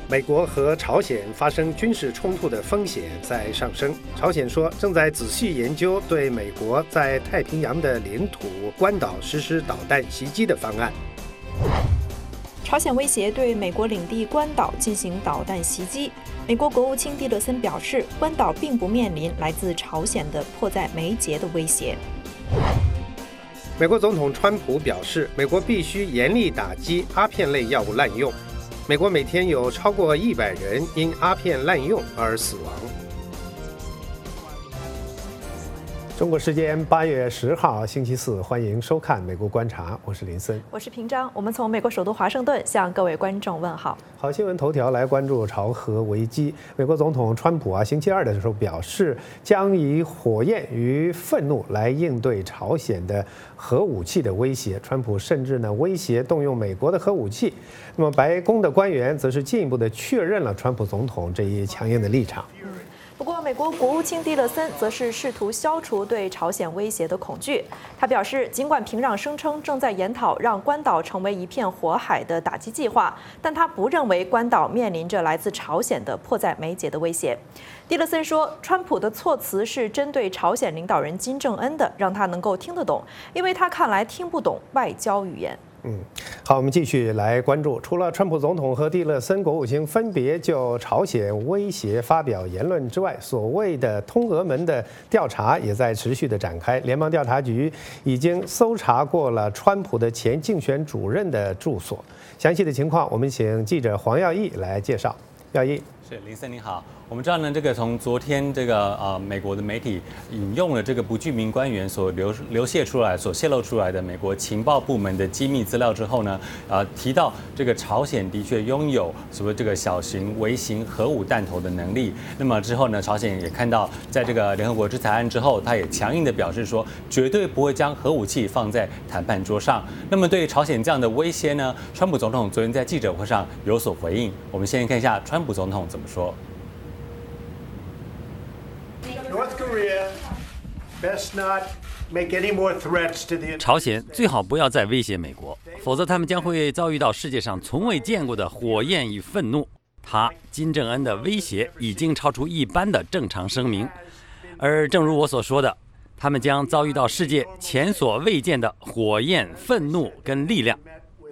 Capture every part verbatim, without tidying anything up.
美国和朝鲜发生军事冲突的风险在上升。朝鲜说正在仔细研究对美国在太平洋的领土关岛实施导弹袭击的方案。 朝鲜威胁对美国领地关岛进行导弹袭击。美国国务卿蒂勒森表示，关岛并不面临来自朝鲜的迫在眉睫的威胁。 美国总统川普表示，美国必须严厉打击阿片类药物滥用。美国每天有超过一百人因阿片滥用而死亡。中国时间八月十号星期四，欢迎收看《美国观察》，我是林森， 我是平章。我们从美国首都华盛顿向各位观众问好。 好新闻头条来关注朝核危机。美国总统川普啊，星期二的时候表示，将以火焰与愤怒来应对朝鲜的核武器的威胁。川普甚至呢威胁动用美国的核武器。那么白宫的官员则是进一步的确认了川普总统这一强硬的立场。 不过，美国国务卿蒂勒森则是试图消除对朝鲜威胁的恐惧。他表示，尽管平壤声称正在研讨让关岛成为一片火海的打击计划，但他不认为关岛面临着来自朝鲜的迫在眉睫的威胁。蒂勒森说，川普的措辞是针对朝鲜领导人金正恩的，让他能够听得懂，因为他看来听不懂外交语言。 嗯，好，我们继续来关注。除了川普总统和蒂勒森国务卿分别就朝鲜威胁发表言论之外，所谓的通俄门的调查也在持续的展开。联邦调查局已经搜查过了川普的前竞选主任的住所。详细的情况，我们请记者黄耀义来介绍。耀义， 是林森，你好。我们知道呢，这个从昨天这个呃美国的媒体引用了这个不具名官员所流流泄出来、所泄露出来的美国情报部门的机密资料之后呢，呃提到这个朝鲜的确拥有所谓这个小型、微型核武弹头的能力。那么之后呢，朝鲜也看到在这个联合国制裁案之后，他也强硬的表示说，绝对不会将核武器放在谈判桌上。那么对于朝鲜这样的威胁呢，川普总统昨天在记者会上有所回应。我们先看一下川普总统怎么说。 朝鲜最好不要再威胁美国，否则他们将会遭遇到世界上从未见过的火焰与愤怒。他金正恩的威胁已经超出一般的正常声明，而正如我所说的，他们将遭遇到世界前所未见的火焰、愤怒跟力量。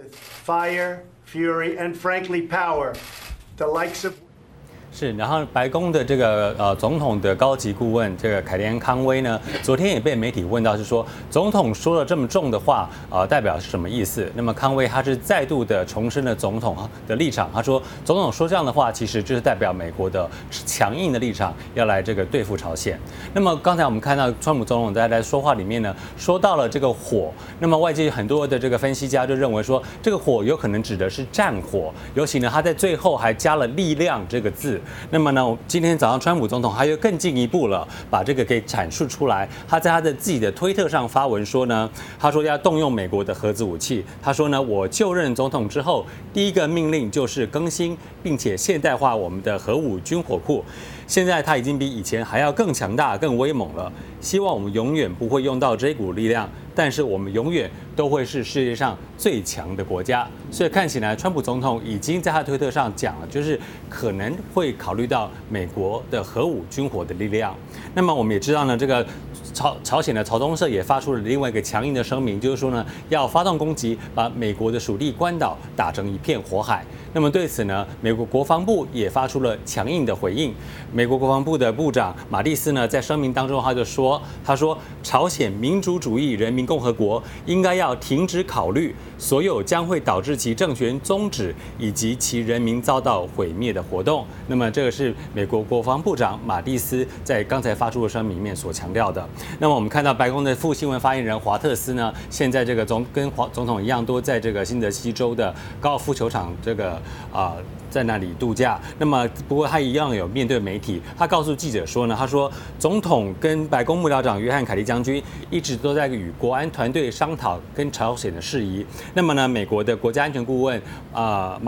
是，然后白宫的这个呃总统的高级顾问这个凯利安康威呢，昨天也被媒体问到，是说总统说了这么重的话，呃，代表是什么意思？那么康威他是再度的重申了总统的立场，他说总统说这样的话，其实就是代表美国的强硬的立场，要来这个对付朝鲜。那么刚才我们看到川普总统在来说话里面呢，说到了这个火，那么外界很多的这个分析家就认为说，这个火有可能指的是战火，尤其呢他在最后还加了力量这个字。那么呢，今天早上川普总统他又更进一步了，把这个给阐述出来。他在他的自己的推特上发文说呢，他说要动用美国的核子武器。他说呢，我就任总统之后，第一个命令就是更新并且现代化我们的核武军火库。现在它已经比以前还要更强大、更威猛了。希望我们永远不会用到这股力量，但是我们永远都会是世界上最强的国家。所以看起来，川普总统已经在他推特上讲了，就是可能会考虑到美国的核武军火的力量。那么我们也知道呢，这个朝朝鲜的朝中社也发出了另外一个强硬的声明，就是说呢，要发动攻击，把美国的属地关岛打成一片火海。那么对此呢，美国国防部也发出了强硬的回应。美国国防部的部长马蒂斯呢，在声明当中他就说，他说朝鲜民主主义人民共和国应该要停止考虑所有将会导致其政权终止以及其人民遭到毁灭的活动。那么这个是美国国防部长马蒂斯在刚才发出的声明里面所强调的。那么我们看到白宫的副新闻发言人华特斯呢，现在这个总跟华总统一样，都在这个新泽西州的高尔夫球场这个啊、呃、在那里度假。那么不过他一样有面对媒体，他告诉记者说呢，他说总统跟白宫幕僚长约翰凯利将军一直都在与国安团队商讨跟朝鲜的事宜。那么呢，美国的国家安全顾问啊、呃、马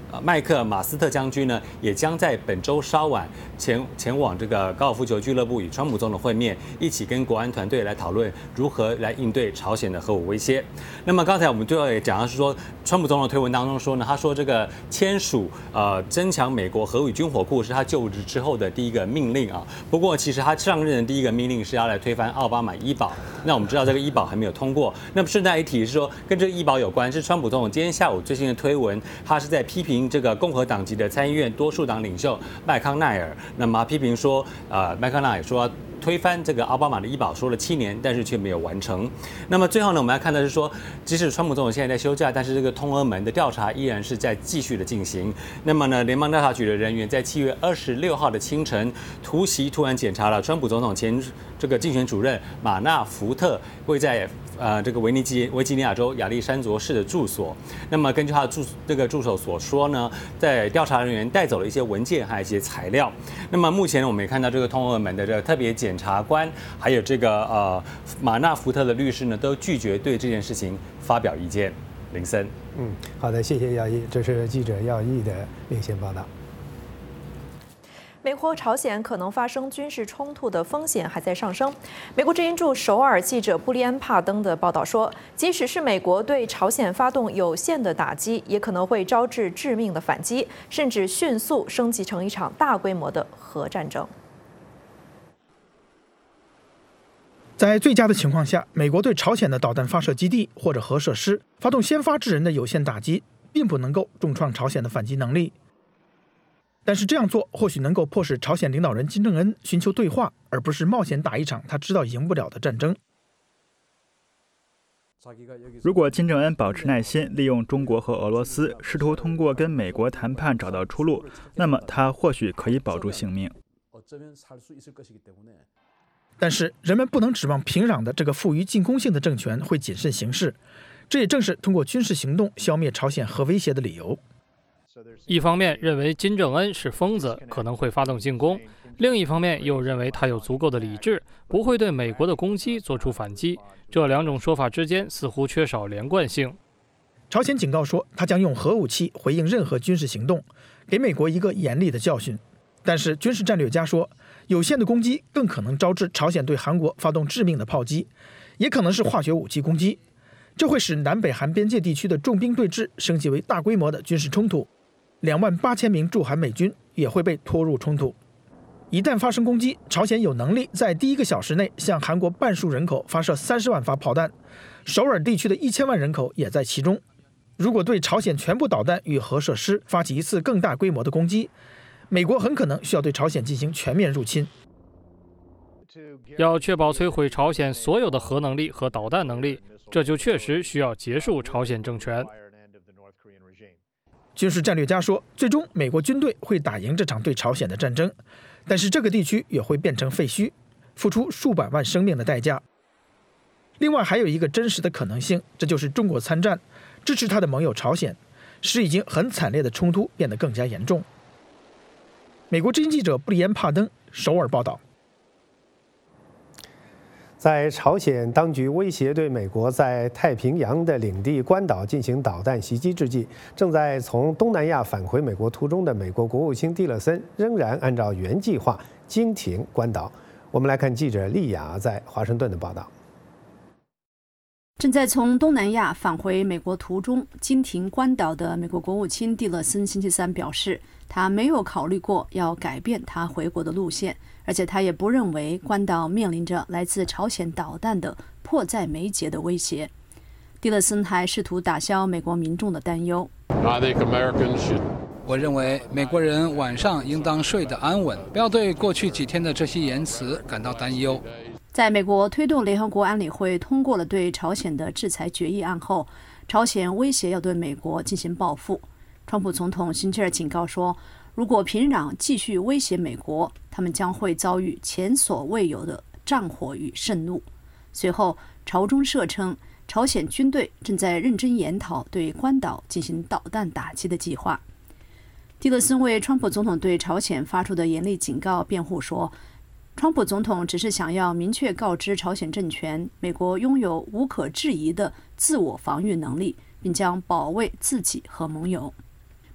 麦克马斯特将军呢，也将在本周稍晚前前往这个高尔夫球俱乐部与川普总统会面，一起跟国安团队来讨论如何来应对朝鲜的核武威胁。那么刚才我们最后也讲到是说，川普总统推文当中说呢，他说这个签署呃增强美国核武军火库是他就职之后的第一个命令啊。不过其实他上任的第一个命令是要来推翻奥巴马医保。那我们知道这个医保还没有通过。那么顺带一提是说，跟这个医保有关，是川普总统今天下午最新的推文，他是在批评这个共和党籍的参议院多数党领袖麦康奈尔。那么批评说，呃，麦康奈尔说推翻这个奥巴马的医保说了七年，但是却没有完成。那么最后呢，我们要看的是说，即使川普总统现在在休假，但是这个通俄门的调查依然是在继续的进行。那么呢，联邦调查局的人员在七月二十六号的清晨突袭，突然检查了川普总统前这个竞选主任马纳福特位在呃这个维尼基维吉尼亚州亚利山卓市的住所。那么根据他的助这个助手所说呢，在调查人员带走了一些文件还有一些材料。那么目前呢，我们也看到这个通俄门的这个特别检察官还有这个呃马纳福特的律师呢，都拒绝对这件事情发表意见。林森， 嗯，好的，谢谢耀毅，这是记者耀毅的连线报道。 美国朝鲜可能发生军事冲突的风险还在上升。美国之音驻首尔记者布利安·帕登的报道说，即使是美国对朝鲜发动有限的打击，也可能会招致致命的反击，甚至迅速升级成一场大规模的核战争。 在最佳的情况下，美国对朝鲜的导弹发射基地或者核设施发动先发制人的有限打击，并不能够重创朝鲜的反击能力。但是这样做或许能够迫使朝鲜领导人金正恩寻求对话，而不是冒险打一场他知道赢不了的战争。 如果金正恩保持耐心，利用中国和俄罗斯，试图通过跟美国谈判找到出路，那么他或许可以保住性命。 但是人们不能指望平壤的这个富于进攻性的政权会谨慎行事，这也正是通过军事行动消灭朝鲜核威胁的理由。 一方面认为金正恩是疯子，可能会发动进攻；另一方面又认为他有足够的理智，不会对美国的攻击做出反击。这两种说法之间似乎缺少连贯性。 朝鲜警告说，他将用核武器回应任何军事行动，给美国一个严厉的教训。但是军事战略家说，有限的攻击更可能招致朝鲜对韩国发动致命的炮击，也可能是化学武器攻击。这会使南北韩边界地区的重兵对峙升级为大规模的军事冲突。两万八千名驻韩美军也会被拖入冲突。一旦发生攻击，朝鲜有能力在第一个小时内向韩国半数人口发射三十万发炮弹，首尔地区的一千万人口也在其中。如果对朝鲜全部导弹与核设施发起一次更大规模的攻击，美国很可能需要对朝鲜进行全面入侵。 要确保摧毁朝鲜所有的核能力和导弹能力，这就确实需要结束朝鲜政权。 军事战略家说，最终美国军队会打赢这场对朝鲜的战争，但是这个地区也会变成废墟，付出数百万生命的代价。另外还有一个真实的可能性，这就是中国参战，支持他的盟友朝鲜，使已经很惨烈的冲突变得更加严重。美国之音记者布里安·帕登首尔报道。 在朝鲜当局威胁对美国在太平洋的领地关岛进行导弹袭击之际，正在从东南亚返回美国途中的美国国务卿蒂勒森仍然按照原计划经停关岛。我们来看记者丽雅在华盛顿的报道。 正在从东南亚返回美国途中经停关岛的美国国务卿蒂勒森星期三表示，他没有考虑过要改变他回国的路线，而且他也不认为关岛面临着来自朝鲜导弹的迫在眉睫的威胁。蒂勒森还试图打消美国民众的担忧。 我认为美国人晚上应当睡得安稳，不要对过去几天的这些言辞感到担忧。 在美国推动联合国安理会通过了对朝鲜的制裁决议案后，朝鲜威胁要对美国进行报复。川普总统星期二警告说，如果平壤继续威胁美国，他们将会遭遇前所未有的战火与盛怒。随后，朝中社称，朝鲜军队正在认真研讨对关岛进行导弹打击的计划。蒂勒森为川普总统对朝鲜发出的严厉警告辩护说，川普总统只是想要明确告知朝鲜政权，美国拥有无可置疑的自我防御能力，并将保卫自己和盟友。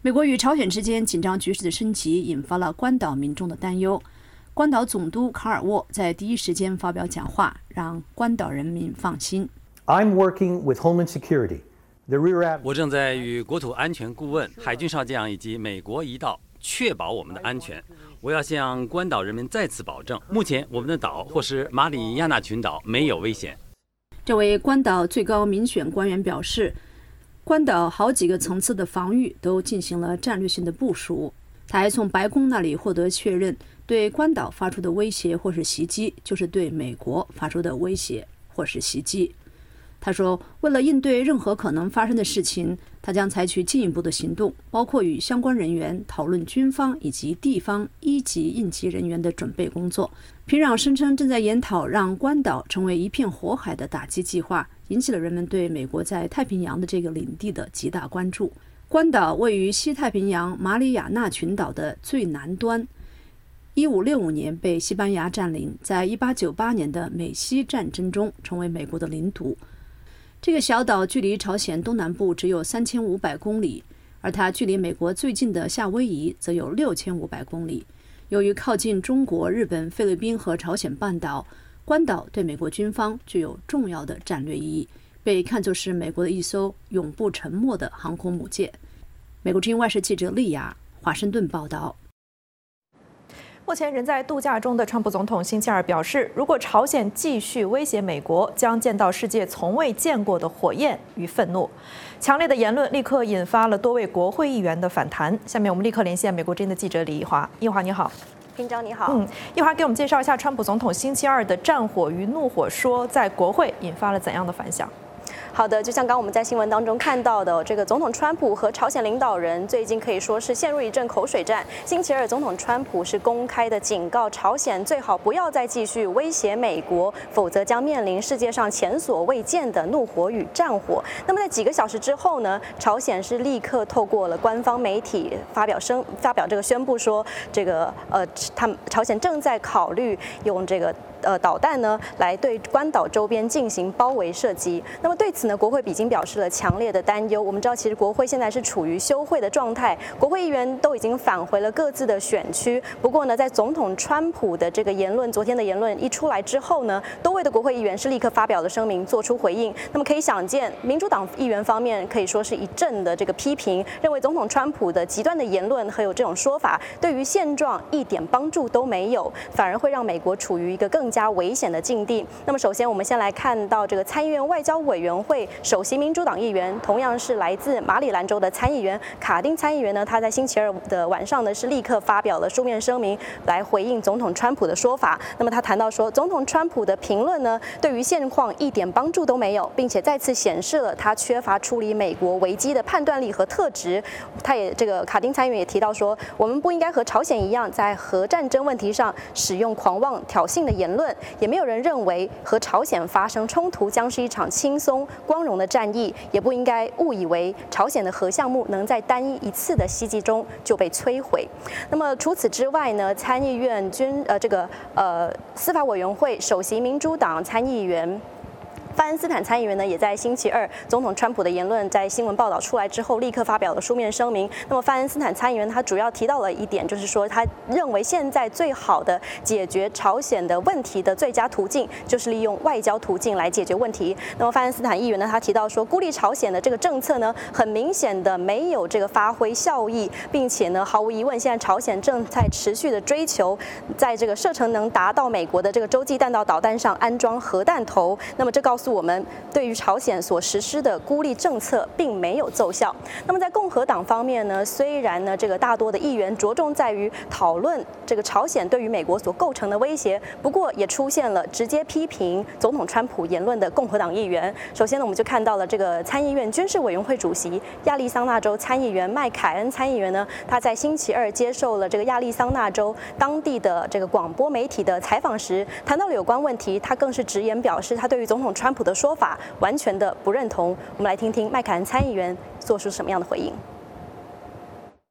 美国与朝鲜之间紧张局势的升级，引发了关岛民众的担忧。关岛总督卡尔沃在第一时间发表讲话，让关岛人民放心。 I'm working with Homeland Security. 我正在与国土安全顾问、海军少将以及美国一道确保我们的安全。我要向关岛人民再次保证，目前我们的岛或是马里亚纳群岛没有危险。 这位关岛最高民选官员表示，关岛好几个层次的防御都进行了战略性的部署。他还从白宫那里获得确认，对关岛发出的威胁或是袭击，就是对美国发出的威胁或是袭击。他说，为了应对任何可能发生的事情，他将采取进一步的行动，包括与相关人员讨论军方以及地方一级应急人员的准备工作。平壤声称正在研讨让关岛成为一片火海的打击计划，引起了人们对美国在太平洋的这个领地的极大关注。关岛位于西太平洋马里亚纳群岛的最南端，一五六五年被西班牙占领，在一八九八年的美西战争中成为美国的领土。这个小岛距离朝鲜东南部只有三千五百公里，而它距离美国最近的夏威夷则有六千五百公里。由于靠近中国、日本、菲律宾和朝鲜半岛，关岛对美国军方具有重要的战略意义，被看作是美国的一艘永不沉没的航空母舰。美国之音外事记者丽雅，华盛顿报道。 目前人在度假中的川普总统星期二表示，如果朝鲜继续威胁美国，将见到世界从未见过的火焰与愤怒。强烈的言论立刻引发了多位国会议员的反弹。下面我们立刻连线美国之音的记者李一华。一华你好。 平章你好。 嗯，一华给我们介绍一下川普总统星期二的战火与怒火说在国会引发了怎样的反响？ 好的，就像刚刚我们在新闻当中看到的，这个总统川普和朝鲜领导人最近可以说是陷入一阵口水战。星期二，总统川普是公开的警告朝鲜最好不要再继续威胁美国，否则将面临世界上前所未见的怒火与战火。那么在几个小时之后呢，朝鲜是立刻透过了官方媒体发表声发表这个宣布说，这个呃，他们朝鲜正在考虑用这个。呃，导弹呢，来对关岛周边进行包围射击。那么对此呢，国会已经表示了强烈的担忧。我们知道，其实国会现在是处于休会的状态，国会议员都已经返回了各自的选区。不过呢，在总统川普的这个言论，昨天的言论一出来之后呢，多位的国会议员是立刻发表了声明，做出回应。那么可以想见，民主党议员方面可以说是一阵的这个批评，认为总统川普的极端的言论和有这种说法，对于现状一点帮助都没有，反而会让美国处于一个更加危险的境地。那么，首先我们先来看到这个参议院外交委员会首席民主党议员，同样是来自马里兰州的参议员卡丁参议员呢，他在星期二的晚上呢是立刻发表了书面声明来回应总统川普的说法。那么他谈到说，总统川普的评论呢，对于现况一点帮助都没有，并且再次显示了他缺乏处理美国危机的判断力和特质。他也这个卡丁参议员也提到说，我们不应该和朝鲜一样，在核战争问题上使用狂妄挑衅的言论。也没有人认为和朝鲜发生冲突将是一场轻松光荣的战役，也不应该误以为朝鲜的核项目能在单一一次的袭击中就被摧毁。那么除此之外呢，参议院军呃这个呃司法委员会首席民主党参议员范恩斯坦参议员呢，也在星期二总统川普的言论在新闻报道出来之后，立刻发表了书面声明。那么范恩斯坦参议员他主要提到了一点，就是说他认为现在最好的解决朝鲜的问题的最佳途径，就是利用外交途径来解决问题。那么范恩斯坦议员呢，他提到说，孤立朝鲜的这个政策呢，很明显的没有这个发挥效益，并且呢，毫无疑问，现在朝鲜正在持续的追求在这个射程能达到美国的这个洲际弹道导弹上安装核弹头。那么这告诉我们，对于朝鲜所实施的孤立政策并没有奏效。那么在共和党方面呢，虽然呢这个大多的议员着重在于讨论这个朝鲜对于美国所构成的威胁，不过也出现了直接批评总统川普言论的共和党议员。首先呢，我们就看到了这个参议院军事委员会主席亚利桑那州参议员麦凯恩参议员呢，他在星期二接受了这个亚利桑那州当地的这个广播媒体的采访时，谈到了有关问题，他更是直言表示，他对于总统川普的说法完全的不认同。我们来听听麦凯恩参议员做出什么样的回应。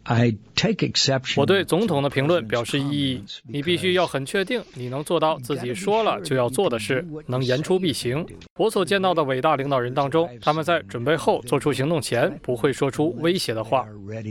我对总统的评论表示异议。你必须要很确定你能做到自己说了就要做的事，能言出必行。我所见到的伟大领导人当中，他们在准备后做出行动前不会说出威胁的话。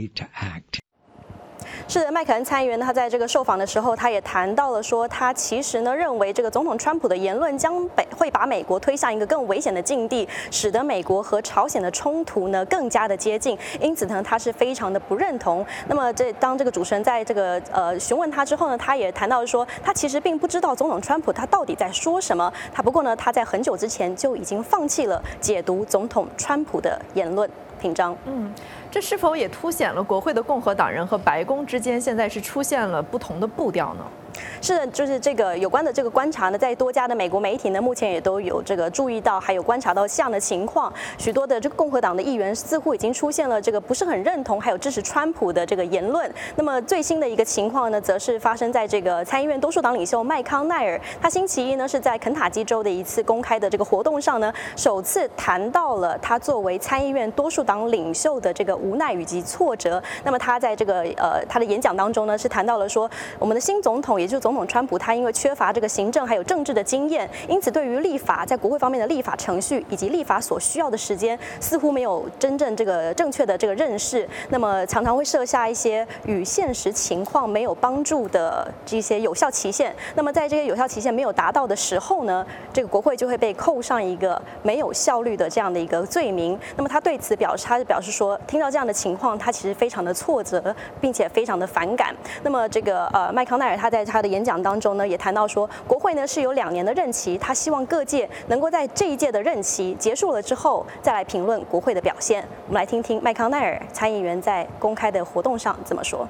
是的，麦凯恩参议员呢，他在这个受访的时候，他也谈到了说，他其实呢认为这个总统川普的言论将北会把美国推向一个更危险的境地，使得美国和朝鲜的冲突呢更加的接近，因此呢他是非常的不认同。那么这当这个主持人在这个呃询问他之后呢，他也谈到说，他其实并不知道总统川普他到底在说什么，他不过呢他在很久之前就已经放弃了解读总统川普的言论。评章， 嗯，这是否也凸显了国会的共和党人和白宫之间现在是出现了不同的步调呢？ 是的，就是这个有关的这个观察呢，在多家的美国媒体呢，目前也都有这个注意到，还有观察到这样的情况。许多的这个共和党的议员似乎已经出现了这个不是很认同，还有支持川普的这个言论。那么最新的一个情况呢，则是发生在这个参议院多数党领袖麦康奈尔，他星期一呢是在肯塔基州的一次公开的这个活动上呢，首次谈到了他作为参议院多数党领袖的这个无奈以及挫折。那么他在这个呃他的演讲当中呢，是谈到了说，我们的新总统也就是总统川普，他因为缺乏这个行政还有政治的经验，因此对于立法在国会方面的立法程序以及立法所需要的时间，似乎没有真正这个正确的这个认识。那么常常会设下一些与现实情况没有帮助的这些有效期限。那么在这些有效期限没有达到的时候呢，这个国会就会被扣上一个没有效率的这样的一个罪名。那么他对此表示，他表示说，听到这样的情况，他其实非常的挫折，并且非常的反感。那么这个呃麦康奈尔他在他的演讲当中呢，也谈到说，国会呢是有两年的任期，他希望各界能够在这一届的任期结束了之后，再来评论国会的表现。我们来听听麦康奈尔参议员在公开的活动上怎么说。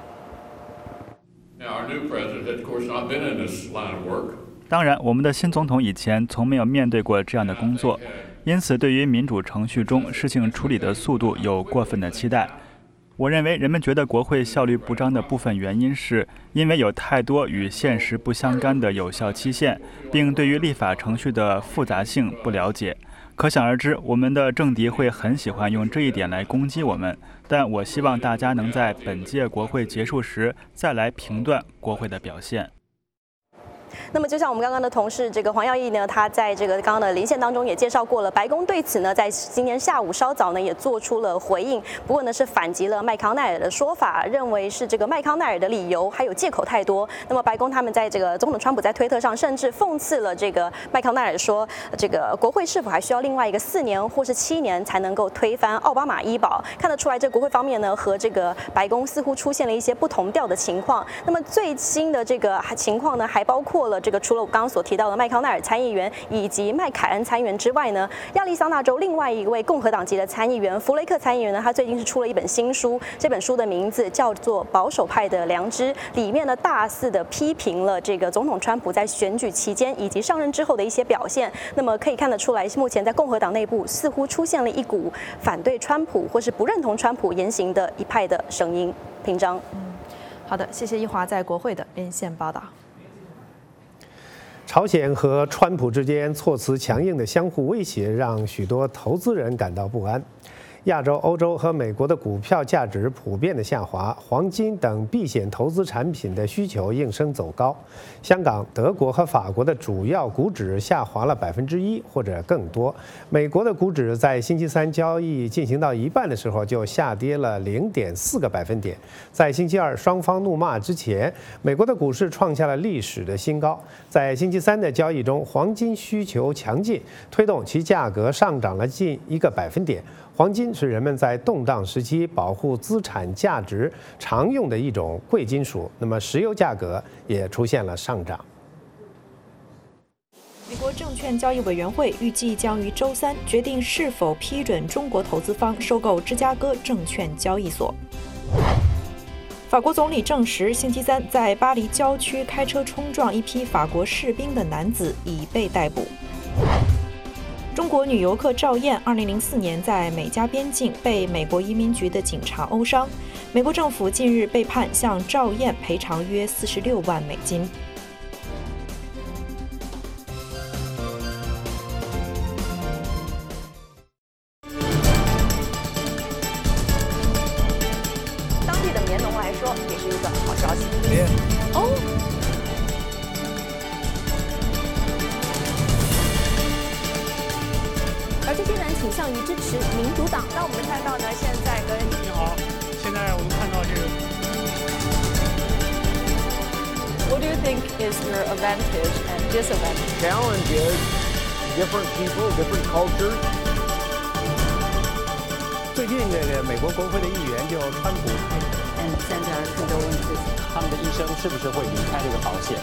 当然，我们的新总统以前从没有面对过这样的工作，因此对于民主程序中事情处理的速度有过分的期待。我认为人们觉得国会效率不彰的部分原因是因为有太多与现实不相干的有效期限，并对于立法程序的复杂性不了解。可想而知，我们的政敌会很喜欢用这一点来攻击我们，但我希望大家能在本届国会结束时再来评断国会的表现。 那么就像我们刚刚的同事这个黄耀义呢，他在这个刚刚的连线当中也介绍过了，白宫对此呢，在今天下午稍早呢也做出了回应，不过呢是反击了麦康奈尔的说法，认为是这个麦康奈尔的理由还有借口太多。那么白宫他们在这个总统川普在推特上甚至讽刺了这个麦康奈尔说，这个国会是否还需要另外一个四年或是七年才能够推翻奥巴马医保？看得出来，这国会方面呢和这个白宫似乎出现了一些不同调的情况。那么最新的这个情况呢，还包括了这个除了我刚刚所提到的麦康奈尔参议员以及麦凯恩参议员之外呢，亚利桑那州另外一位共和党籍的参议员弗雷克参议员呢，他最近是出了一本新书，这本书的名字叫做《保守派的良知》，里面呢大肆的批评了这个总统川普在选举期间以及上任之后的一些表现。那么可以看得出来，目前在共和党内部似乎出现了一股反对川普或是不认同川普言行的一派的声音。评章。 嗯，好的，谢谢一华在国会的连线报道。 朝鲜和川普之间措辞强硬的相互威胁，让许多投资人感到不安。亚洲、欧洲和美国的股票价值普遍的下滑，黄金等避险投资产品的需求应声走高。香港、德国和法国的主要股指下滑了百分之一或者更多。美国的股指在星期三交易进行到一半的时候就下跌了零点四个百分点。在星期二双方怒骂之前，美国的股市创下了历史的新高。在星期三的交易中，黄金需求强劲，推动其价格上涨了近一个百分点。黄金是人们在动荡时期保护资产价值常用的一种贵金属。那么，石油价格也出现了上涨。 美国证券交易委员会预计将于周三决定是否批准中国投资方收购芝加哥证券交易所。法国总理证实，星期三在巴黎郊区开车冲撞一批法国士兵的男子已被逮捕。中国女游客赵燕，二零零四年在美加边境被美国移民局的警察殴伤，美国政府近日被判向赵燕赔偿约四十六万美金。 当地的棉农来也是一个好消息。哦。 而这些人倾向于支持民主党。那我们看到呢，现在跟你好，现在我们看到这个。 What do you think is your advantage and disadvantage? Challenge is different people, different cultures. 最近这个美国国会的议员就川普 and send our condolences. 他们的医生是不是会离开这个保险？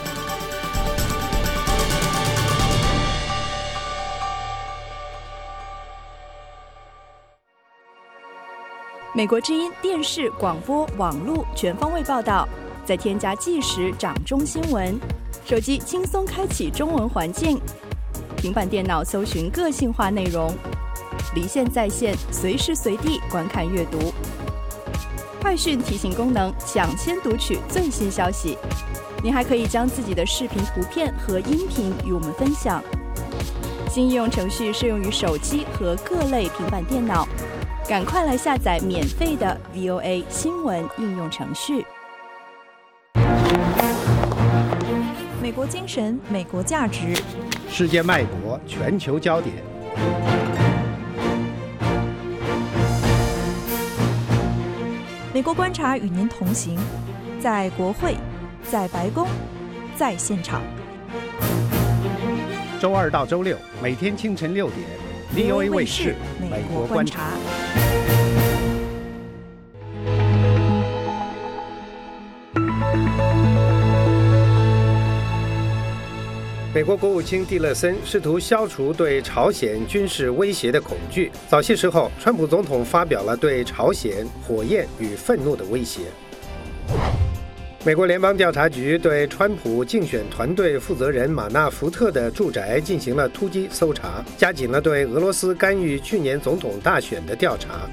美国之音电视、广播、网络全方位报道，再添加即时掌中新闻，手机轻松开启中文环境，平板电脑搜寻个性化内容，离线在线，随时随地观看阅读。快讯提醒功能，抢先读取最新消息。您还可以将自己的视频、图片和音频与我们分享。新应用程序适用于手机和各类平板电脑。赶快来下载免费的 V O A 新闻应用程序。美国精神，美国价值， 世界脉搏，全球焦点。 美国观察与您同行，在国会，在白宫，在现场。 周二到周六，每天清晨六点。V O A 卫视美国观察。美国国务卿蒂勒森试图消除对朝鲜军事威胁的恐惧。早些时候，川普总统发表了对朝鲜火焰与愤怒的威胁。美国联邦调查局对川普竞选团队负责人马纳福特的住宅进行了突击搜查，加紧了对俄罗斯干预去年总统大选的调查。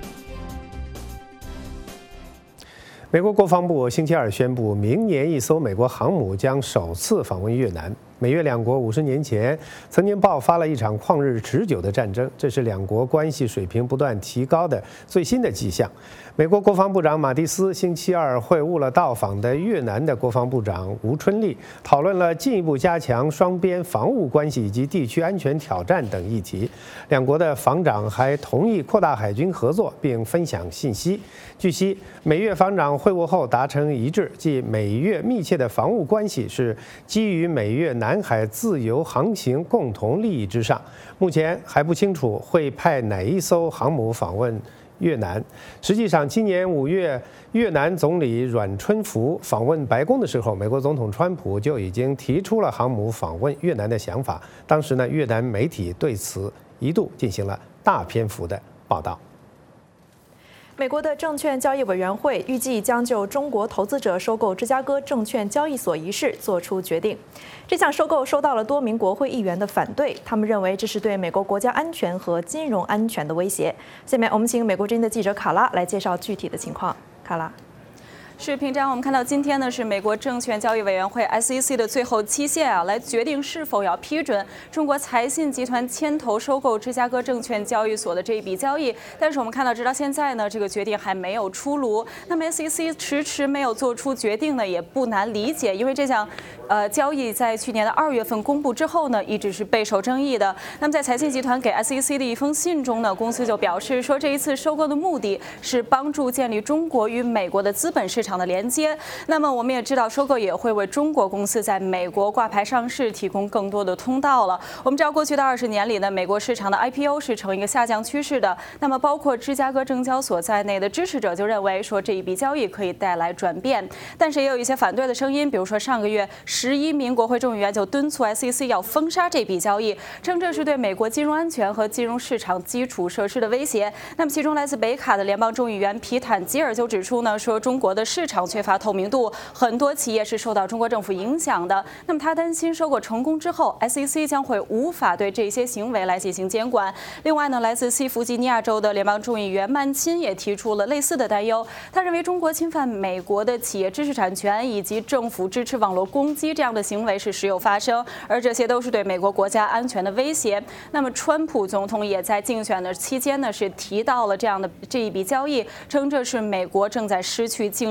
美国国防部星期二宣布，明年一艘美国航母将首次访问越南。美越两国五十年前曾经爆发了一场旷日持久的战争，这是两国关系水平不断提高的最新的迹象。美国国防部长马蒂斯星期二会晤了到访的越南的国防部长吴春丽，讨论了进一步加强双边防务关系以及地区安全挑战等议题。两国的防长还同意扩大海军合作，并分享信息。据悉，美越防长会晤后达成一致，即美越密切的防务关系是基于美越南海自由航行共同利益之上。目前还不清楚会派哪一艘航母访问越南。实际上，今年五月，越南总理阮春福访问白宫的时候，美国总统川普就已经提出了航母访问越南的想法。当时呢，越南媒体对此一度进行了大篇幅的报道。 美国的证券交易委员会预计将就中国投资者收购芝加哥证券交易所一事做出决定。这项收购受到了多名国会议员的反对，他们认为这是对美国国家安全和金融安全的威胁。下面我们请美国之音的记者卡拉来介绍具体的情况。卡拉。 是平常我们看到今天呢是美国证券交易委员会 S E C 的最后期限啊，来决定是否要批准中国财信集团牵头收购芝加哥证券交易所的这一笔交易。但是我们看到，直到现在呢，这个决定还没有出炉。那么 S E C 迟迟没有做出决定呢，也不难理解，因为这项呃交易在去年的二月份公布之后呢，一直是备受争议的。那么在财信集团给 S E C 的一封信中呢，公司就表示说，这一次收购的目的是帮助建立中国与美国的资本市场的连接。那么我们也知道，收购也会为中国公司在美国挂牌上市提供更多的通道了。我们知道，过去的二十年里呢，美国市场的 I P O 是呈一个下降趋势的。那么包括芝加哥证交所在内的支持者就认为说，这一笔交易可以带来转变，但是也有一些反对的声音。比如说上个月，十一名国会众议员就敦促 S E C 要封杀这笔交易，称这是对美国金融安全和金融市场基础设施的威胁。那么其中来自北卡的联邦众议员皮坦吉尔就指出呢，说中国的市场缺乏透明度，很多企业是受到中国政府影响的。那么他担心收购成功之后 ，S E C 将会无法对这些行为来进行监管。另外呢，来自西弗吉尼亚州的联邦众议员曼钦也提出了类似的担忧。他认为中国侵犯美国的企业知识产权以及政府支持网络攻击这样的行为是时有发生，而这些都是对美国国家安全的威胁。那么川普总统也在竞选的期间呢，是提到了这样的这一笔交易，称这是美国正在失去竞争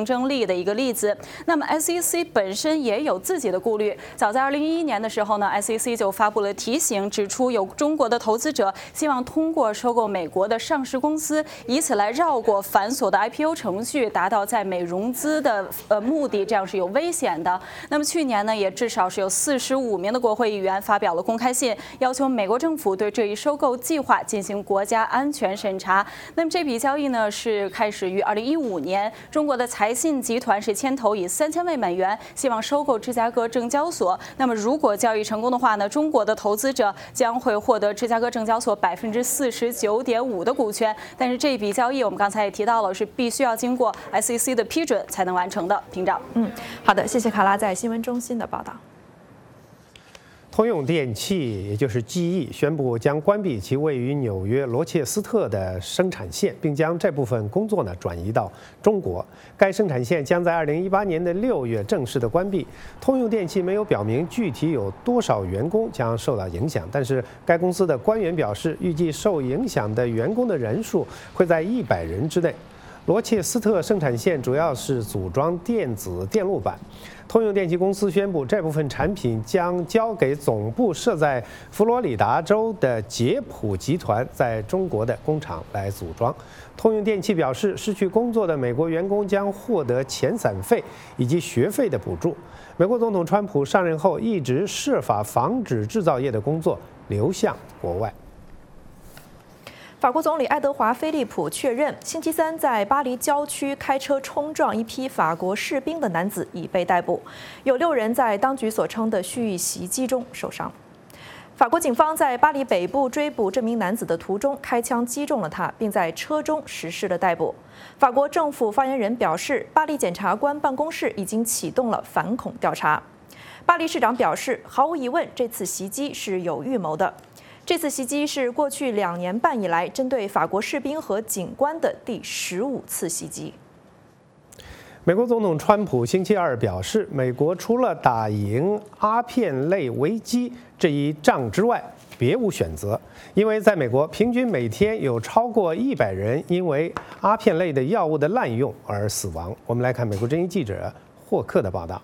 争力的一个例子。那么 S E C 本身也有自己的顾虑，早在二零一一年的时候呢 ，S E C 就发布了提醒，指出有中国的投资者希望通过收购美国的上市公司，以此来绕过繁琐的 I P O 程序，达到在美融资的呃目的，这样是有危险的。那么去年呢，也至少是有四十五名的国会议员发表了公开信，要求美国政府对这一收购计划进行国家安全审查。那么这笔交易呢，是开始于二零一五年，中国的财信集团是牵头以三千万美元，希望收购芝加哥证交所。那么如果交易成功的话呢，中国的投资者将会获得芝加哥证交所百分之四十九点五的股权。但是这笔交易我们刚才也提到了，是必须要经过 S E C 的批准才能完成的。屏长， 嗯，好的，谢谢卡拉在新闻中心的报道。 通用电气，也就是 G E， 宣布将关闭其位于纽约罗切斯特的生产线，并将这部分工作呢转移到中国。该生产线将在二零一八年的六月正式的关闭。通用电气没有表明具体有多少员工将受到影响，但是该公司的官员表示，预计受影响的员工的人数会在一百人之内。罗切斯特生产线主要是组装电子电路板。通用电气公司宣布，这部分产品将交给总部设在佛罗里达州的捷普集团在中国的工厂来组装。通用电气表示，失去工作的美国员工将获得遣散费以及学费的补助。美国总统川普上任后一直设法防止制造业的工作流向国外。 法国总理爱德华·菲利普确认，星期三在巴黎郊区开车冲撞一批法国士兵的男子已被逮捕，有六人在当局所称的蓄意袭击中受伤。法国警方在巴黎北部追捕这名男子的途中开枪击中了他，并在车中实施了逮捕。法国政府发言人表示，巴黎检察官办公室已经启动了反恐调查。巴黎市长表示，毫无疑问，这次袭击是有预谋的。这次袭击是过去两年半以来针对法国士兵和警官的第十五次袭击。 美国总统川普星期二表示，美国除了打赢阿片类危机这一仗之外，别无选择。因为在美国，平均每天有超过一百人因为阿片类的药物的滥用而死亡。我们来看美国之音记者霍克的报道。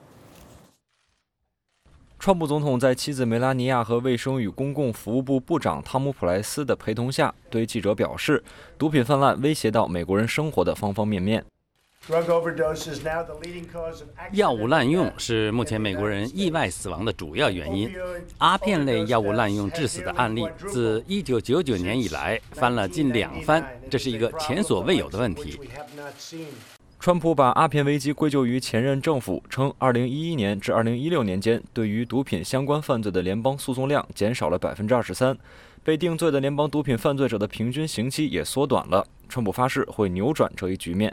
川普总统在妻子梅拉尼亚和卫生与公共服务部部长汤姆·普莱斯的陪同下，对记者表示，毒品泛滥威胁到美国人生活的方方面面。 药物滥用是目前美国人意外死亡的主要原因。阿片类药物滥用致死的案例自一九九九年以来翻了近两番，这是一个前所未有的问题。 川普把阿片危机归咎于前任政府，称二零一一年至二零一六年间，对于毒品相关犯罪的联邦诉讼量减少了百分之二十三，被定罪的联邦毒品犯罪者的平均刑期也缩短了。川普发誓会扭转这一局面。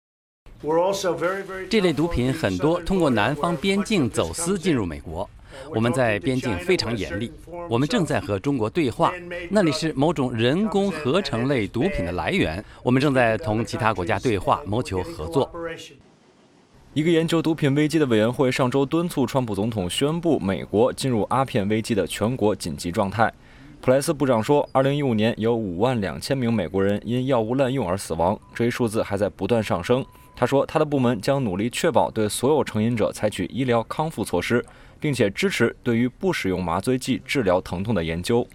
这类毒品很多通过南方边境走私进入美国。我们在边境非常严厉，我们正在和中国对话，那里是某种人工合成类毒品的来源，我们正在同其他国家对话，谋求合作。 一个研究毒品危机的委员会上周敦促川普总统宣布美国进入阿片危机的全国紧急状态。普莱斯部长说，二零一五年有五万两千名美国人因药物滥用而死亡，这一数字还在不断上升。他说，他的部门将努力确保对所有成瘾者采取医疗康复措施，并且支持对于不使用麻醉剂治疗疼痛的研究。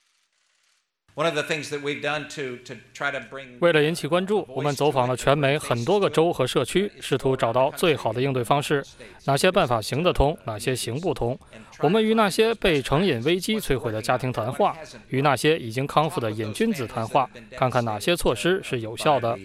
为了引起关注，我们走访了全美很多个州和社区，试图找到最好的应对方式，哪些办法行得通，哪些行不通。我们与那些被成瘾危机摧毁的家庭谈话，与那些已经康复的瘾君子谈话，看看哪些措施是有效的。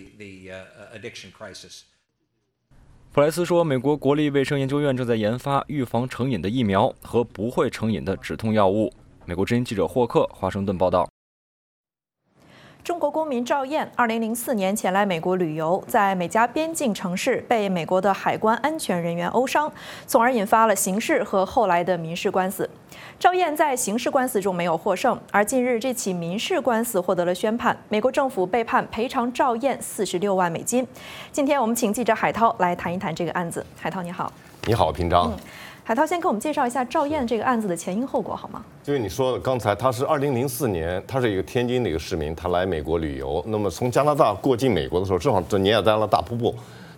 普莱斯说，美国国立卫生研究院正在研发预防成瘾的疫苗和不会成瘾的止痛药物。美国之音记者霍克华盛顿报道。 中国公民赵燕，二零零四年前来美国旅游，在美加边境城市被美国的海关安全人员殴伤，从而引发了刑事和后来的民事官司。赵燕在刑事官司中没有获胜，而近日这起民事官司获得了宣判，美国政府被判赔偿赵燕四十六万美金。今天我们请记者海涛来谈一谈这个案子。海涛你好。 你好，平章。嗯海涛先给我们介绍一下赵燕这个案子的前因后果好吗？ 就是你说的，刚才他是二零零四年，他是一个天津的一个市民，他来美国旅游。那么从加拿大过境美国的时候，正好这尼亚加拉大瀑布，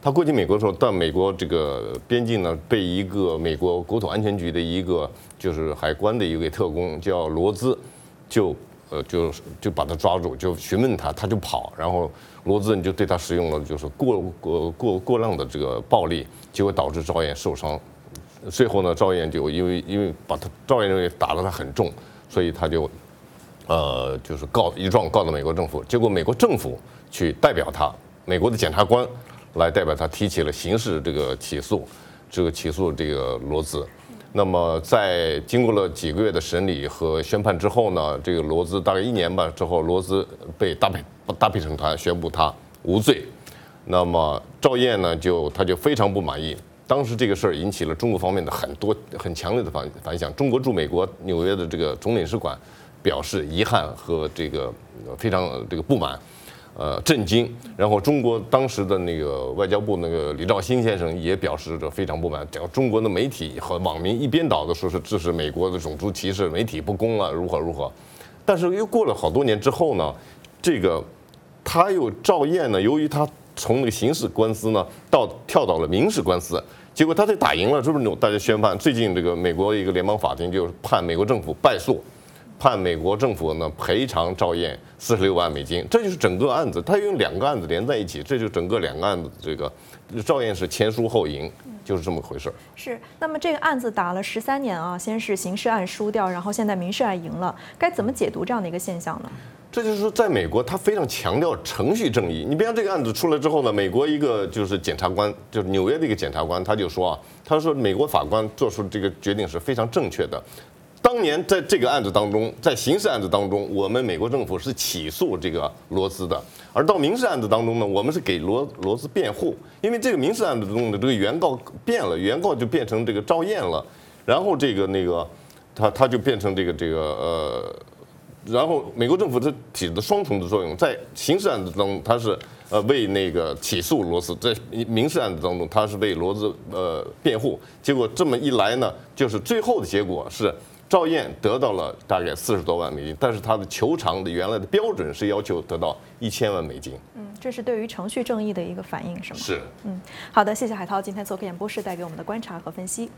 他过境美国的时候，到美国这个边境呢，被一个美国国土安全局的一个就是海关的一位特工叫罗兹，就呃就就把他抓住，就询问他，他就跑，然后罗兹就对他使用了就是过过过过量的这个暴力，结果导致赵燕受伤。最后呢，赵燕就因为因为把他赵燕认为打得他很重，所以他就呃就是告一状告到美国政府，结果美国政府去代表他，美国的检察官来代表他提起了刑事这个起诉，这个起诉这个罗兹。那么在经过了几个月的审理和宣判之后呢，这个罗兹大概一年吧之后，罗兹被大陪大陪审团宣布他无罪。那么赵燕呢，就他就非常不满意。当时这个事儿引起了中国方面的很多很强烈的反反响。中国驻美国纽约的这个总领事馆表示遗憾和这个非常这个不满，呃震惊。然后中国当时的那个外交部那个李肇星先生也表示着非常不满，讲中国的媒体和网民一边倒的说是这是美国的种族歧视，媒体不公了，如何如何。但是又过了好多年之后呢，这个他又赵燕呢，由于他从那个刑事官司呢，到跳到了民事官司，结果他这打赢了，是不是？大家宣判，最近这个美国一个联邦法庭就判美国政府败诉，判美国政府呢赔偿赵燕四十六万美金，这就是整个案子，他用两个案子连在一起，这就整个两个案子这个赵燕是前输后赢，就是这么回事。 是，那么这个案子打了十三年啊，先是刑事案输掉，然后现在民事案赢了，该怎么解读这样的一个现象呢？ 这就是说，在美国，他非常强调程序正义。你比方这个案子出来之后呢，美国一个就是检察官，就是纽约的一个检察官，他就说啊，他说美国法官做出这个决定是非常正确的。当年在这个案子当中，在刑事案子当中，我们美国政府是起诉这个罗兹的，而到民事案子当中呢，我们是给罗罗兹辩护，因为这个民事案子中的这个原告变了，原告就变成这个赵燕了，然后这个那个他他就变成这个这个呃。然后美国政府它起着双重的作用，在刑事案子当中，它是呃为那个起诉罗斯；在民事案子当中，它是为罗兹呃辩护。结果这么一来呢，就是最后的结果是赵燕得到了大概四十多万美金，但是他的求偿的原来的标准是要求得到一千万美金。 嗯，这是对于程序正义的一个反应，是吗？ 是。 嗯，好的，谢谢海涛今天做客演播室带给我们的观察和分析。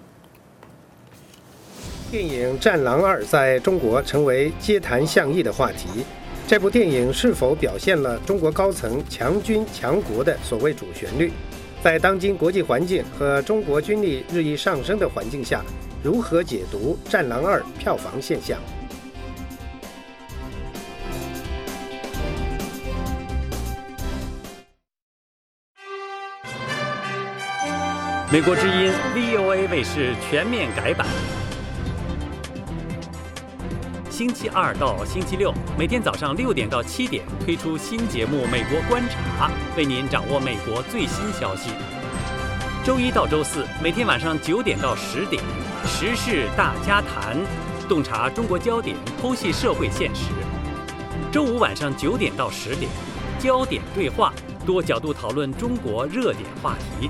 电影《战狼二》在中国成为街谈巷议的话题。这部电影是否表现了中国高层强军强国的所谓主旋律？在当今国际环境和中国军力日益上升的环境下，如何解读《战狼二》票房现象？ 美国之音 V O A 卫视全面改版。星期二到星期六，每天早上六点到七点推出新节目《美国观察》，为您掌握美国最新消息。周一到周四，每天晚上九点到十点，时事大家谈，洞察中国焦点，剖析社会现实。周五晚上九点到十点，焦点对话，多角度讨论中国热点话题。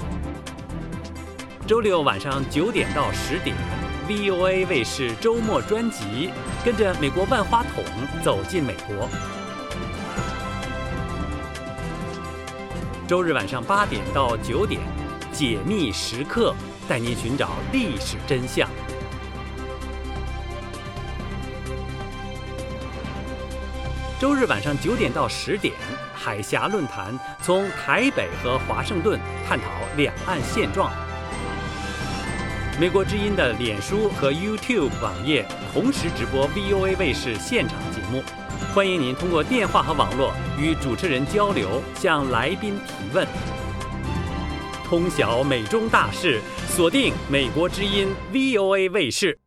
周六晚上九点到十点。V O A 卫视周末专辑，跟着美国万花筒走进美国。周日晚上八点到九点，解密时刻，带您寻找历史真相。周日晚上九点到十点，海峡论坛，从台北和华盛顿探讨两岸现状。美国之音的脸书和 YouTube 网页同时直播 V O A 卫视现场节目，欢迎您通过电话和网络与主持人交流，向来宾提问。通晓美中大事，锁定美国之音 V O A 卫视。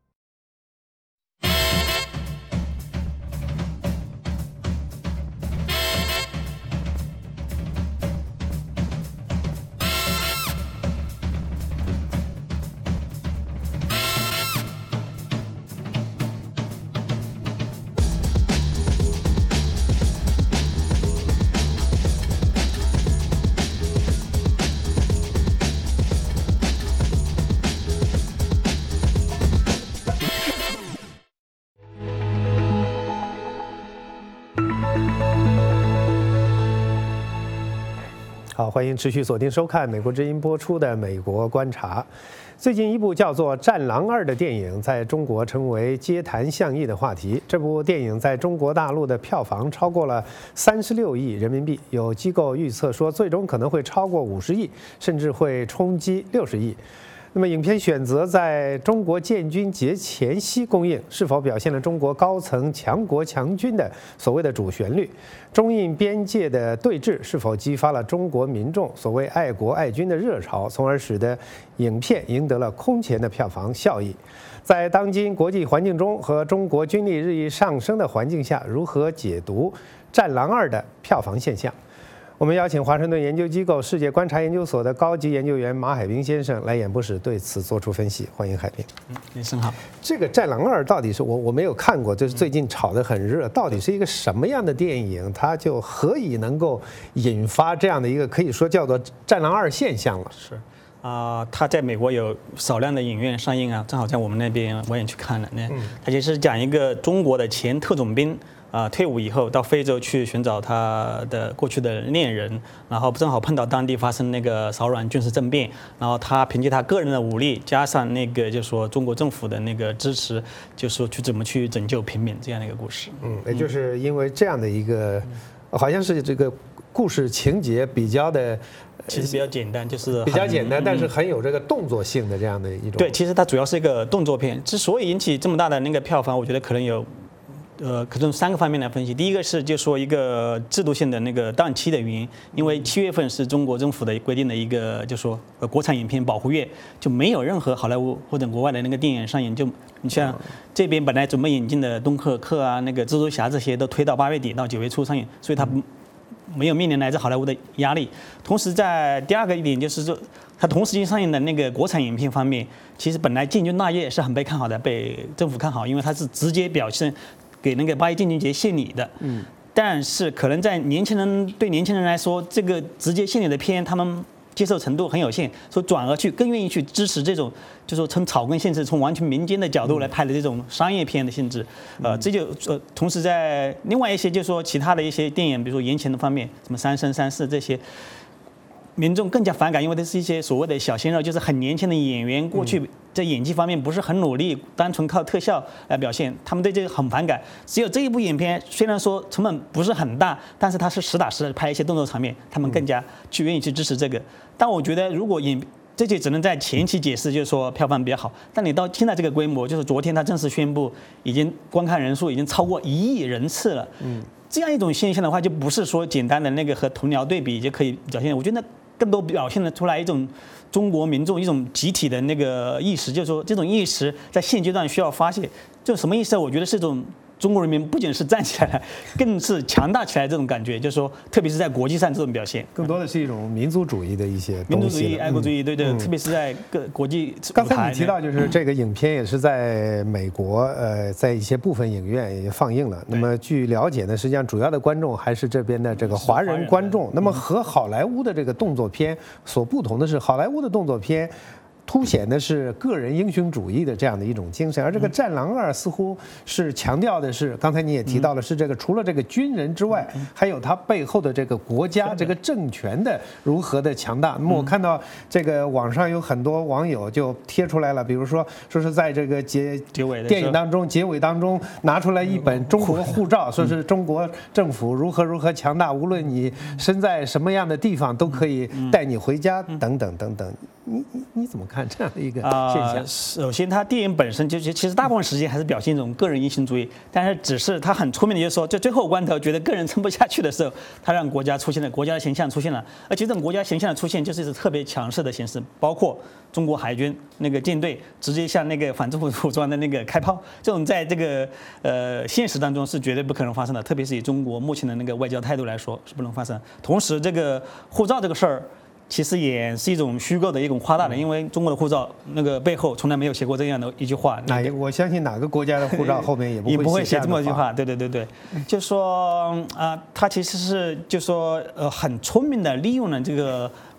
好，欢迎持续锁定收看美国之音播出的《美国观察》。最近一部叫做《战狼二》的电影在中国成为街谈巷议的话题。这部电影在中国大陆的票房超过了三十六亿人民币，有机构预测说，最终可能会超过五十亿，甚至会冲击六十亿。那么，影片选择在中国建军节前夕公映，是否表现了中国高层强国强军的所谓的主旋律？中印边界的对峙是否激发了中国民众所谓爱国爱军的热潮，从而使得影片赢得了空前的票房效益？在当今国际环境中和中国军力日益上升的环境下，如何解读《战狼二》的票房现象？我们邀请华盛顿研究机构世界观察研究所的高级研究员马海平先生来演播室对此做出分析。欢迎海平。 嗯，先生好。 这个《战狼二》到底是我我没有看过，就是最近炒得很热，到底是一个什么样的电影？它就何以能够引发这样的一个可以说叫做《战狼二》现象了？ 是啊、呃，它在美国有少量的影院上映啊，正好在我们那边我也去看了。那它其实是讲一个中国的前特种兵。啊、呃，退伍以后到非洲去寻找他的过去的恋人，然后正好碰到当地发生那个骚乱军事政变，然后他凭借他个人的武力，加上那个就是说中国政府的那个支持，就是说去怎么去拯救平民这样的一个故事。 嗯，也就是因为这样的一个，好像是这个故事情节比较的。 其实比较简单，就是比较简单，但是很有这个动作性的这样的一种。 对，其实它主要是一个动作片。之所以引起这么大的那个票房，我觉得可能有。呃，可从三个方面来分析。第一个是就说一个制度性的那个档期的原因，因为七月份是中国政府的规定的一个，就说呃国产影片保护月，就没有任何好莱坞或者国外的那个电影上映。就你像这边本来准备引进的《敦刻尔克》啊、那个《蜘蛛侠》这些都推到八月底到九月初上映，所以它没有面临来自好莱坞的压力。同时，在第二个一点就是说，它同时间上映的那个国产影片方面，其实本来《建军大业》是很被看好的，被政府看好，因为它是直接表现。给那个八一建军节献礼的，嗯，但是可能在年轻人对年轻人来说，这个直接献礼的片，他们接受程度很有限，所以转而去更愿意去支持这种，就说从草根性质、从完全民间的角度来拍的这种商业片的性质，呃，这就呃，同时在另外一些就说其他的一些电影，比如说言情的方面，什么《三生三世》这些。民众更加反感，因为这是一些所谓的小鲜肉，就是很年轻的演员，过去在演技方面不是很努力，单纯靠特效来表现，他们对这个很反感。只有这一部影片，虽然说成本不是很大，但是它是实打实的拍一些动作场面，他们更加去愿意去支持这个。但我觉得，如果影这就只能在前期解释，就是说票房比较好。但你到现在这个规模，就是昨天他正式宣布，已经观看人数已经超过一亿人次了。嗯，这样一种现象的话，就不是说简单的那个和同僚对比就可以表现。我觉得。更多表现得出来一种中国民众一种集体的那个意识，就是说这种意识在现阶段需要发泄。就什么意思？我觉得是一种中国人民不仅是站起来了，更是强大起来这种感觉。就是说，特别是在国际上这种表现， 更多的是一种民族主义的一些民族主义、爱国主义，对对，嗯、特别是在各国际。 刚才你提到，就是这个影片也是在美国，呃，在一些部分影院也放映了。那么据了解呢，实际上主要的观众还是这边的这个华人观众。那么和好莱坞的这个动作片所不同的是，好莱坞的动作片。凸显的是个人英雄主义的这样的一种精神，而这个《战狼二》似乎是强调的是，刚才你也提到了，是这个除了这个军人之外，还有他背后的这个国家、这个政权的如何的强大。那么我看到这个网上有很多网友就贴出来了，比如说说是在这个结结尾电影当中结尾当中拿出来一本中国护照，说是中国政府如何如何强大，无论你身在什么样的地方都可以带你回家，等等等等。你你你怎么看这样的一个现象？ 呃、首先，他电影本身就其实大部分时间还是表现一种个人英雄主义，但是只是他很聪明的，就是说，在最后关头觉得个人撑不下去的时候，他让国家出现了，国家的形象出现了，而且这种国家形象的出现就是一种特别强势的形式，包括中国海军那个舰队直接向那个反政府武装的那个开炮，这种在这个呃现实当中是绝对不可能发生的，特别是以中国目前的那个外交态度来说是不能发生。同时，这个护照这个事儿。其实也是一种虚构的一种夸大的，因为中国的护照那个背后从来没有写过这样的一句话。 哪我相信哪个国家的护照后面也不会也不会写这么一句话。对对对对，就说啊、呃，他其实是就说呃很聪明的利用了这个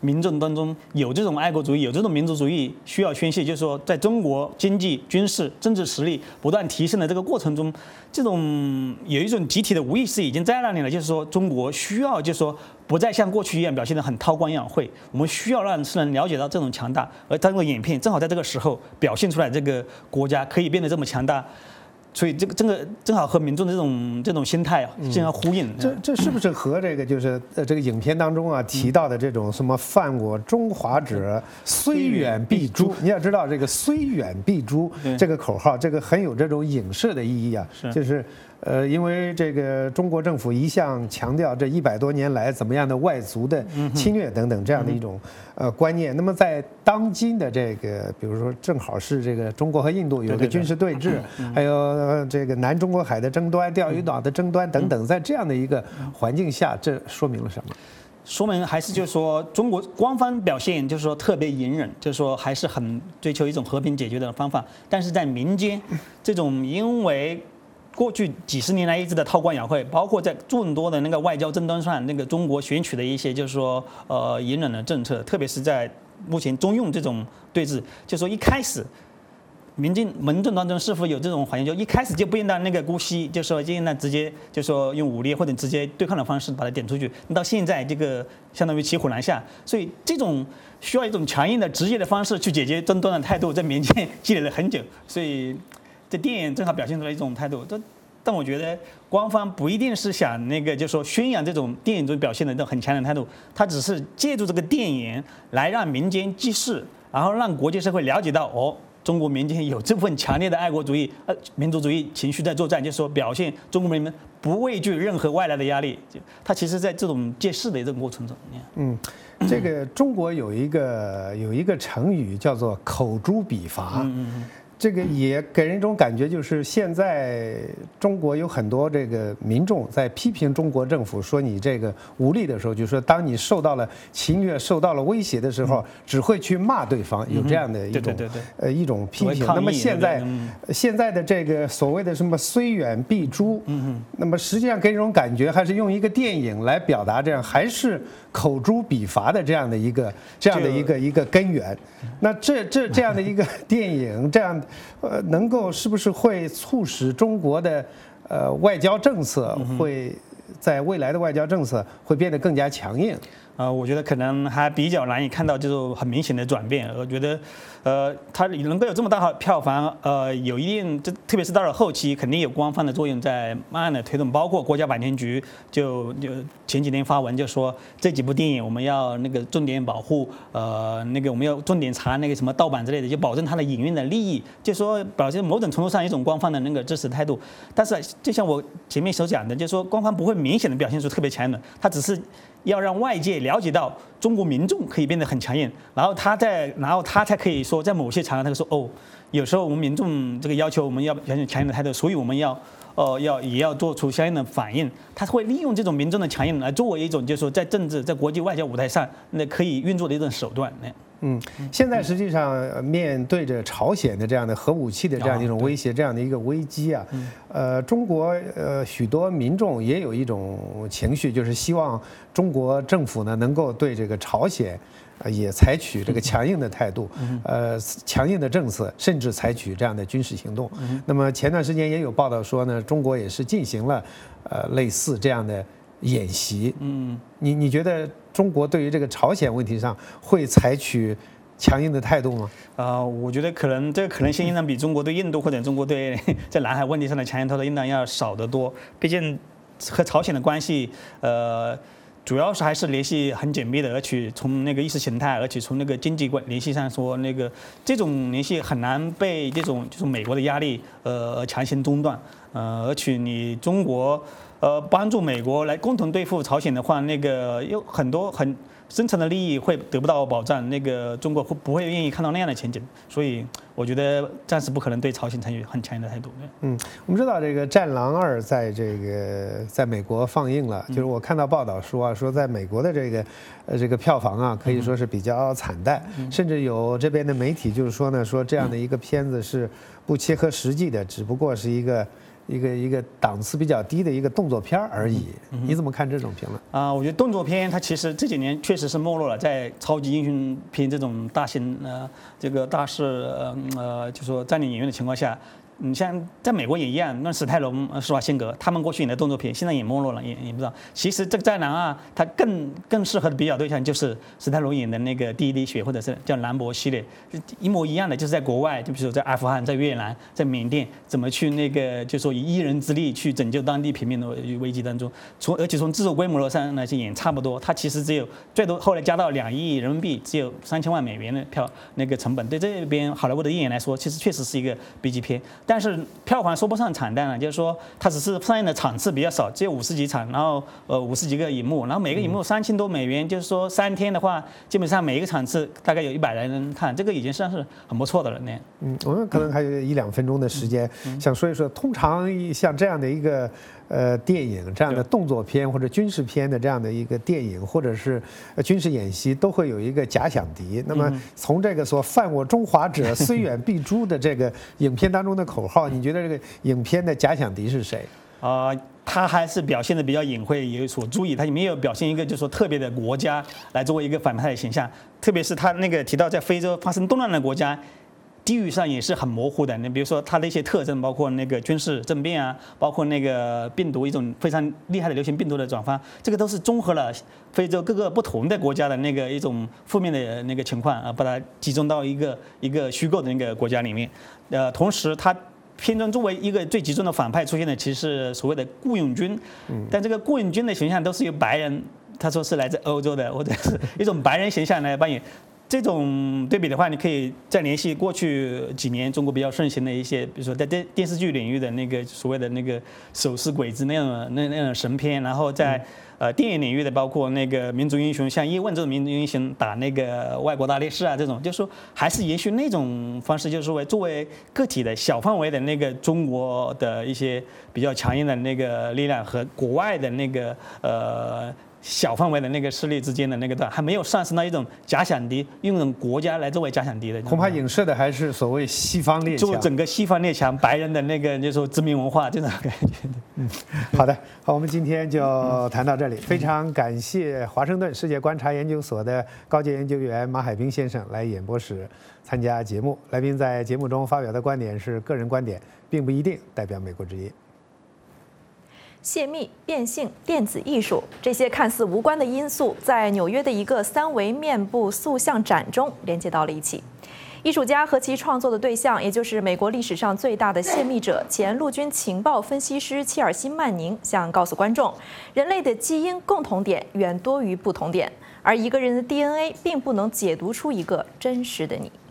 民众当中有这种爱国主义，有这种民族主义需要宣泄，就是说，在中国经济、军事、政治实力不断提升的这个过程中，这种有一种集体的无意识已经在那里了，就是说，中国需要，就是说，不再像过去一样表现得很韬光养晦，我们需要让世人了解到这种强大，而这个影片正好在这个时候表现出来，这个国家可以变得这么强大。所以这个这个正好和民众的这种这种心态啊相互呼应。 嗯、这这是不是和这个就是呃这个影片当中啊提到的这种什么犯我中华者，虽远必诛？你要知道这个虽远必诛这个口号，这个很有这种影射的意义啊，就是。呃，因为这个中国政府一向强调这一百多年来怎么样的外族的侵略等等这样的一种呃观念。那么在当今的这个，比如说正好是这个中国和印度有个军事对峙，还有这个南中国海的争端、钓鱼岛的争端等等，在这样的一个环境下，这说明了什么？ 说明还是就是说，中国官方表现就是说特别隐忍，就是说还是很追求一种和平解决的方法。但是在民间，这种因为过去几十年来一直的韬光养晦，包括在众多的那个外交争端上，那个中国选取的一些就是说呃隐忍的政策，特别是在目前中用这种对峙，就是说一开始民进民众当中是否有这种环境，就一开始就不应当那个姑息，就说就应当直接就说用武力或者直接对抗的方式把它点出去。到现在这个相当于骑虎难下，所以这种需要一种强硬的直接的方式去解决争端的态度，在民间积累了很久，所以。这电影正好表现出来一种态度，这但我觉得官方不一定是想那个，就是说宣扬这种电影中表现的这种很强的态度，他只是借助这个电影来让民间记事，然后让国际社会了解到哦，中国民间有这份强烈的爱国主义、呃民族主义情绪在作战，就是说表现中国人民不畏惧任何外来的压力。他其实在这种借势的这种过程中， 嗯，这个中国有一个有一个成语叫做口诛笔伐。嗯嗯。这个也给人一种感觉，就是现在中国有很多这个民众在批评中国政府，说你这个无力的时候，就是说当你受到了侵略、受到了威胁的时候，只会去骂对方，有这样的一种呃一种批评。那么现在现在的这个所谓的什么虽远必诛，那么实际上给人一种感觉，还是用一个电影来表达，这样还是口诛笔伐的这样的一个这样的一个一个根源。那这这这样的一个电影，这样。呃，能够是不是会促使中国的呃外交政策会在未来的外交政策会变得更加强硬？ 呃，我觉得可能还比较难以看到这种很明显的转变。我觉得，呃，它能够有这么大的票房，呃，有一定，这特别是到了后期，肯定有官方的作用在慢慢的推动。包括国家版权局就就前几天发文就说，这几部电影我们要那个重点保护，呃，那个我们要重点查那个什么盗版之类的，就保证它的影院的利益，就说表现某种程度上一种官方的那个支持态度。但是就像我前面所讲的，就是说官方不会明显的表现出特别强硬的，它只是要让外界了解到中国民众可以变得很强硬，然后他在，然后他才可以说在某些场合他说哦，有时候我们民众这个要求我们要表现强硬的态度，所以我们要，呃，要也要做出相应的反应。他会利用这种民众的强硬来作为一种就是说在政治在国际外交舞台上那可以运作的一种手段。 嗯，现在实际上面对着朝鲜的这样的核武器的这样的一种威胁，这样的一个危机啊，呃，中国呃许多民众也有一种情绪，就是希望中国政府呢能够对这个朝鲜，呃，也采取这个强硬的态度，呃，强硬的政策，甚至采取这样的军事行动。那么前段时间也有报道说呢，中国也是进行了呃类似这样的演习。嗯，你你觉得中国对于这个朝鲜问题上会采取强硬的态度吗？ 啊、呃，我觉得可能这个可能性应当比中国对印度或者中国对在南海问题上的强硬态度应当要少得多。毕竟和朝鲜的关系，呃，主要是还是联系很紧密的，而且从那个意识形态，而且从那个经济关联系上说，那个这种联系很难被这种就是美国的压力呃强行中断。呃，而且你中国。呃，帮助美国来共同对付朝鲜的话，那个有很多很深层的利益会得不到保障，那个中国会不会愿意看到那样的前景？所以我觉得暂时不可能对朝鲜采取很强硬的态度。 嗯，我们知道这个《战狼二》在这个在美国放映了，就是我看到报道说啊，说在美国的这个呃这个票房啊，可以说是比较惨淡，甚至有这边的媒体就是说呢，说这样的一个片子是不切合实际的，只不过是一个。 一个一个档次比较低的一个动作片而已。你怎么看这种评论？ 啊，我觉得动作片它其实这几年确实是没落了，在超级英雄片这种大型呃这个大势呃呃就说占领演员的情况下。你像在美国也一样，那史泰龙、施瓦辛格他们过去演的动作片，现在也没落了，也也不知道。其实这个《战狼》啊，它更更适合的比较对象就是史泰龙演的那个《第一滴血》，或者是叫《兰博》系列，一模一样的，就是在国外，就比如说在阿富汗、在越南、在缅甸，怎么去那个就说以一人之力去拯救当地平民的危机当中。从而且从制作规模上来也差不多，它其实只有最多后来加到两亿人民币，只有三千万美元的票那个成本。对这边好莱坞的电影来说，其实确实是一个 B 级片。但是票房说不上惨淡了，就是说它只是上映的场次比较少，只有五十几场，然后呃五十几个荧幕，然后每个荧幕三千多美元，就是说三天的话，基本上每一个场次大概有一百来人看，这个已经算是很不错的了呢。 嗯，我们可能还有一两分钟的时间，想说一说，通常像这样的一个呃电影，这样的动作片或者军事片的这样的一个电影，或者是军事演习，都会有一个假想敌。那么从这个说“犯我中华者，虽远必诛”的这个影片当中的口号，你觉得这个影片的假想敌是谁？ 啊、呃，他还是表现的比较隐晦，有所注意，他也没有表现一个就是说特别的国家来作为一个反派的形象，特别是他那个提到在非洲发生动乱的国家。地域上也是很模糊的，你比如说它的一些特征，包括那个军事政变啊，包括那个病毒一种非常厉害的流行病毒的转发，这个都是综合了非洲各个不同的国家的那个一种负面的那个情况啊，把它集中到一个一个虚构的那个国家里面。呃，同时它片中作为一个最集中的反派出现的，其实是所谓的雇佣军，但这个雇佣军的形象都是由白人，他说是来自欧洲的，或者是一种白人形象来扮演。这种对比的话，你可以再联系过去几年中国比较盛行的一些，比如说在电电视剧领域的那个所谓的那个手撕鬼子那样的那那种神片，然后在呃电影领域的包括那个民族英雄，像叶问这种民族英雄打那个外国大力士啊，这种就是说还是延续那种方式，就是说作为个体的小范围的那个中国的一些比较强硬的那个力量和国外的那个呃。小范围的那个势力之间的那个还没有上升到一种假想敌，用一种国家来作为假想敌的， 恐怕影射的还是所谓西方列强， 就整个西方列强白人的那个就是说殖民文化这种感觉。 嗯，好的，好，我们今天就谈到这里，非常感谢华盛顿世界观察研究所的高级研究员马海兵先生来演播室参加节目。来宾在节目中发表的观点是个人观点，并不一定代表美国之音。 泄密、变性、电子艺术这些看似无关的因素，在纽约的一个三维面部塑像展中连接到了一起。艺术家和其创作的对象，也就是美国历史上最大的泄密者、前陆军情报分析师切尔西·曼宁，想告诉观众，人类的基因共同点远多于不同点，而一个人的 D N A 并不能解读出一个真实的你。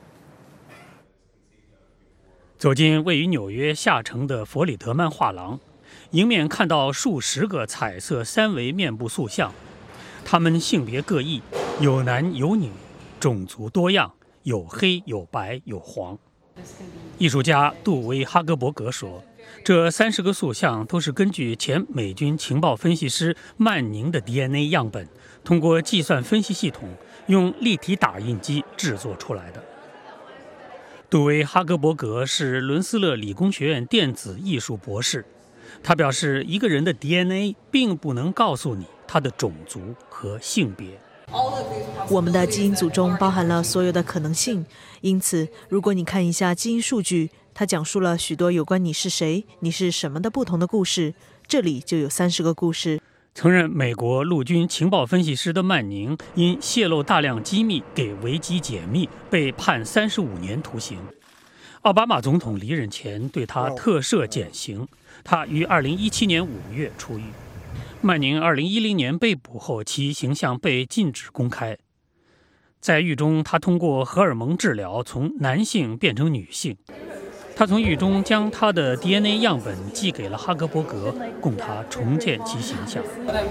走进位于纽约下城的弗里德曼画廊。迎面看到数十个彩色三维面部塑像，他们性别各异，有男有女，种族多样，有黑有白有黄。艺术家杜威·哈格伯格说，这三十个塑像都是根据前美军情报分析师曼宁的 D N A 样本，通过计算分析系统用立体打印机制作出来的。杜威·哈格伯格是伦斯勒理工学院电子艺术博士。他表示，一个人的 D N A 并不能告诉你他的种族和性别。 我们的基因组中包含了所有的可能性，因此，如果你看一下基因数据，它讲述了许多有关你是谁、你是什么的不同的故事。这里就有三十个故事。 曾任美国陆军情报分析师的曼宁，因泄露大量机密给维基解密，被判三十五年徒刑。奥巴马总统离任前对他特赦减刑，他于二零一七年五月出狱。曼宁二零一零年被捕后，其形象被禁止公开。在狱中，他通过荷尔蒙治疗从男性变成女性。他从狱中将他的 D N A 样本寄给了哈格伯格，供他重建其形象。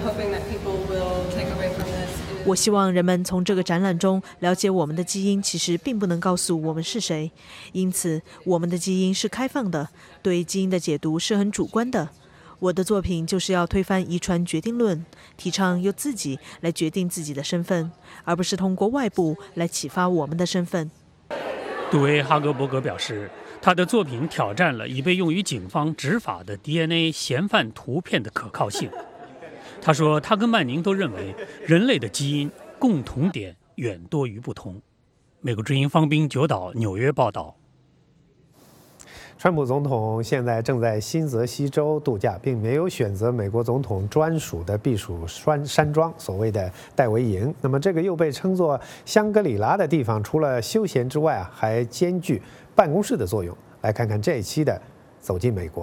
我希望人们从这个展览中了解，我们的基因其实并不能告诉我们是谁，因此我们的基因是开放的，对基因的解读是很主观的。我的作品就是要推翻遗传决定论，提倡由自己来决定自己的身份，而不是通过外部来启发我们的身份。 杜威·哈格伯格表示， 他的作品挑战了已被用于警方执法的 D N A 嫌犯图片的可靠性。他说，他跟曼宁都认为人类的基因共同点远多于不同。美国之音方斌九岛纽约报道。 川普总统现在正在新泽西州度假，并没有选择美国总统专属的避暑山山庄，所谓的戴维营。那么，这个又被称作香格里拉的地方，除了休闲之外啊，还兼具办公室的作用。来看看这一期的《走进美国》。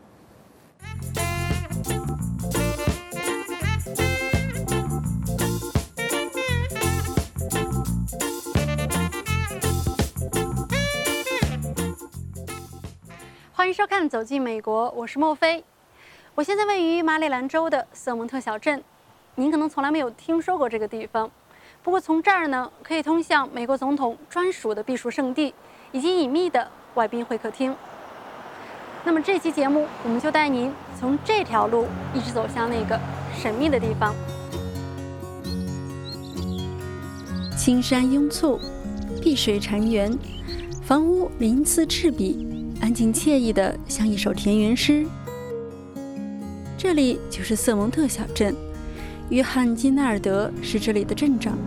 欢迎收看《走进美国》，我是莫菲。我现在位于马里兰州的瑟蒙特小镇，您可能从来没有听说过这个地方。不过从这儿呢，可以通向美国总统专属的避暑胜地，以及隐秘的外宾会客厅。那么这期节目，我们就带您从这条路一直走向那个神秘的地方。青山拥簇，碧水潺湲，房屋鳞次栉比。安静惬意的像一首田园诗。这里就是瑟蒙特小镇，约翰金奈尔德是这里的镇长。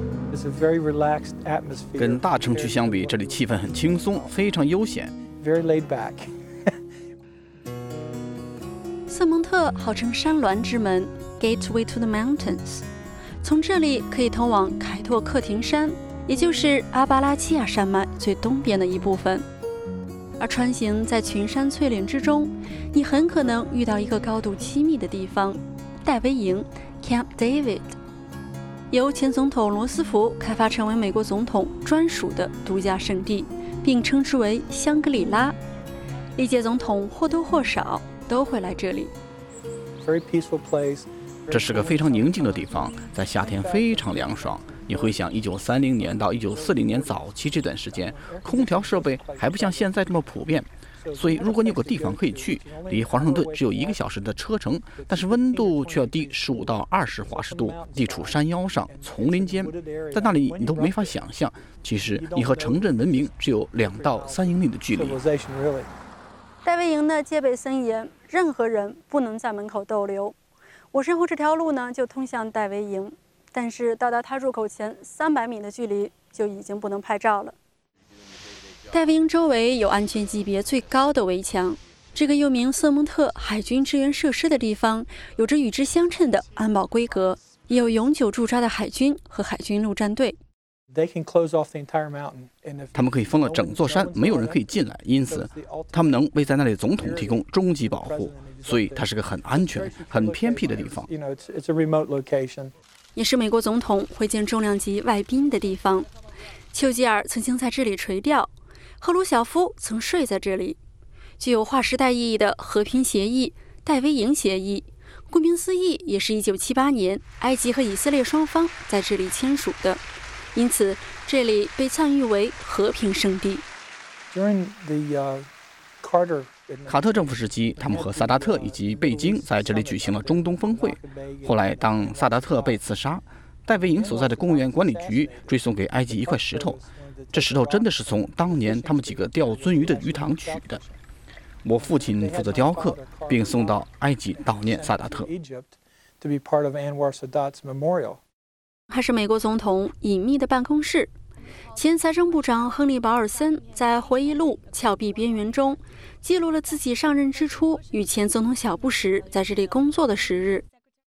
跟大城区相比，这里气氛很轻松，非常悠闲。 瑟蒙特号称山峦之门 （Gateway to the Mountains）， 从这里可以通往凯托克廷山，也就是阿巴拉契亚山脉最东边的一部分。而穿行在群山翠岭之中，你很可能遇到一个高度亲密的地方——戴维营 （Camp David）， 由前总统罗斯福开发成为美国总统专属的度假胜地，并称之为香格里拉。历届总统或多或少都会来这里。 这是个非常宁静的地方，在夏天非常凉爽。你回想一九三零年到一九四零年早期这段时间，空调设备还不像现在这么普遍，所以如果你有个地方可以去，离华盛顿只有一个小时的车程，但是温度却要低十五到二十华氏度，地处山腰上，丛林间，在那里你都没法想象，其实你和城镇文明只有两到三英里的距离。 戴维营的戒备森严，任何人不能在门口逗留。我身后这条路呢，就通向戴维营。但是到达它入口前三百米的距离就已经不能拍照了。戴维营周围有安全级别最高的围墙，这个又名瑟蒙特海军支援设施的地方，有着与之相称的安保规格，也有永久驻扎的海军和海军陆战队。 他们可以封了整座山，没有人可以进来，因此他们能为在那里的总统提供终极保护，所以它是个很安全、很偏僻的地方。 也是美国总统会见重量级外宾的地方。丘吉尔曾经在这里垂钓，赫鲁晓夫曾睡在这里。具有划时代意义的和平协议——戴维营协议，顾名思义，也是一九七八年埃及和以色列双方在这里签署的，因此这里被赞誉为和平圣地。 During the, uh, Carter卡特政府时期，他们和萨达特以及贝京在这里举行了中东峰会。后来，当萨达特被刺杀，戴维营所在的公园管理局追送给埃及一块石头，这石头真的是从当年他们几个钓鳟鱼的鱼塘取的。我父亲负责雕刻，并送到埃及悼念萨达特。 还是美国总统隐秘的办公室。前财政部长亨利·保尔森在回忆录《峭壁边缘》中记录了自己上任之初与前总统小布什在这里工作的时日。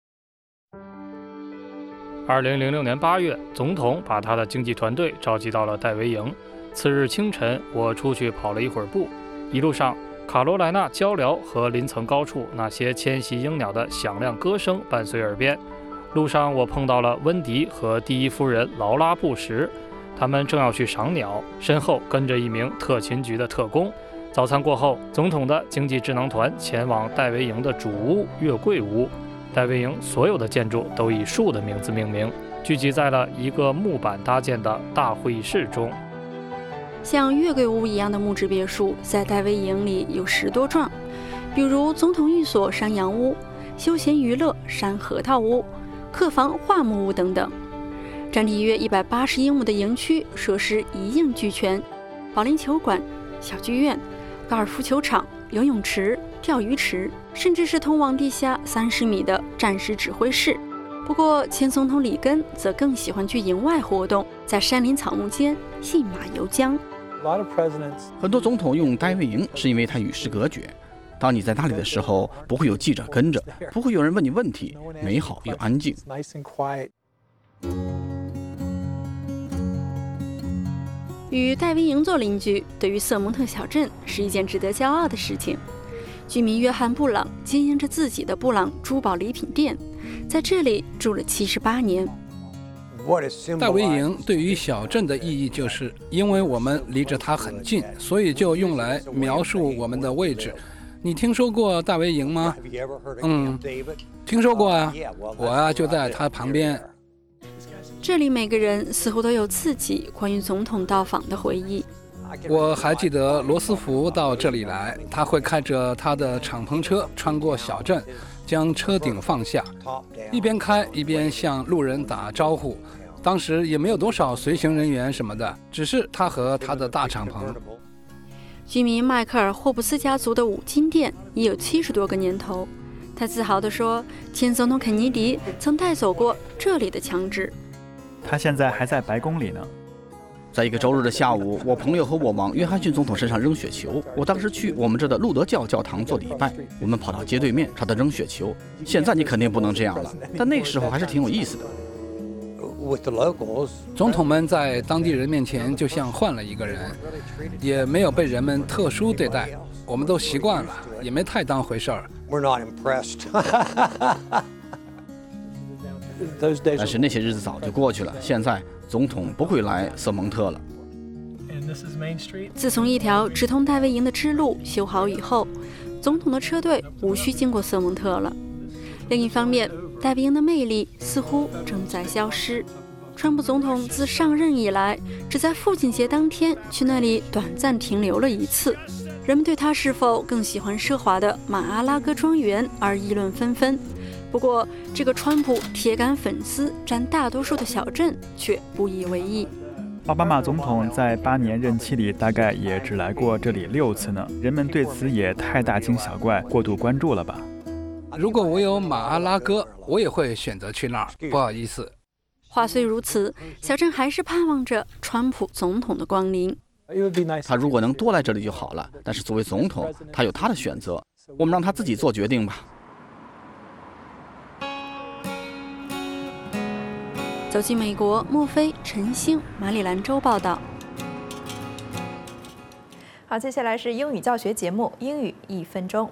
二零零六年八月，总统把他的经纪团队召集到了戴维营。次日清晨，我出去跑了一会儿步，一路上，卡罗莱纳鹪鹩和林层高处那些迁徙鹰鸟的响亮歌声伴随耳边。路上，我碰到了温迪和第一夫人劳拉·布什。他们正要去赏鸟，身后跟着一名特勤局的特工。早餐过后，总统的经济智囊团前往戴维营的主屋月桂屋。戴维营所有的建筑都以树的名字命名，聚集在了一个木板搭建的大会议室中。 像月桂屋一样的木质别墅在戴维营里有十多幢，比如总统寓所山羊屋、休闲娱乐山核桃屋、客房桦木屋等等。占地约一百八十英亩的营区设施一应俱全，保龄球馆、 小剧院、高尔夫球场、游泳池、钓鱼池，甚至是通往地下三十米的战时指挥室。不过，前总统里根则更喜欢去营外活动，在山林草木间信马由缰。 很多总统用大卫营是因为它与世隔绝。当你在那里的时候，不会有记者跟着，不会有人问你问题，美好又安静。 与戴维营做邻居，对于瑟蒙特小镇是一件值得骄傲的事情。居民约翰·布朗经营着自己的布朗珠宝礼品店，在这里住了七十八年。 戴维营对于小镇的意义，就是因为我们离着它很近，所以就用来描述我们的位置。你听说过戴维营吗？嗯，听说过啊，我啊就在它旁边。 这里每个人似乎都有自己关于总统到访的回忆。 我还记得罗斯福到这里来，他会开着他的敞篷车穿过小镇，将车顶放下，一边开一边向路人打招呼。当时也没有多少随行人员什么的，只是他和他的大敞篷。 居民迈克尔·霍布斯家族的五金店已有七十多个年头。他自豪地说，前总统肯尼迪曾带走过这里的枪支。 他现在还在白宫里呢。 在一个周日的下午，我朋友和我往约翰逊总统身上扔雪球。我当时去我们这的路德教教堂做礼拜，我们跑到街对面朝他扔雪球。现在你肯定不能这样了，但那个时候还是挺有意思的。 总统们在当地人面前就像换了一个人，也没有被人们特殊对待，我们都习惯了，也没太当回事儿。 但是那些日子早就过去了，现在总统不会来瑟蒙特了。 自从一条直通戴维营的支路修好以后，总统的车队无需经过瑟蒙特了。另一方面，戴维营的魅力似乎正在消失。川普总统自上任以来，只在父亲节当天去那里短暂停留了一次。人们对他是否更喜欢奢华的马阿拉戈庄园而议论纷纷。不过，这个川普铁杆粉丝占大多数的小镇却不以为意。 奥巴马总统在八年任期里大概也只来过这里六次呢，人们对此也太大惊小怪、过度关注了吧？ 如果我有马阿拉戈，我也会选择去那儿。不好意思。 话虽如此，小镇还是盼望着川普总统的光临。 他如果能多来这里就好了，但是作为总统，他有他的选择，我们让他自己做决定吧。 走进美国，莫非、陈星，马里兰州报道。 好，接下来是英语教学节目，英语一分钟。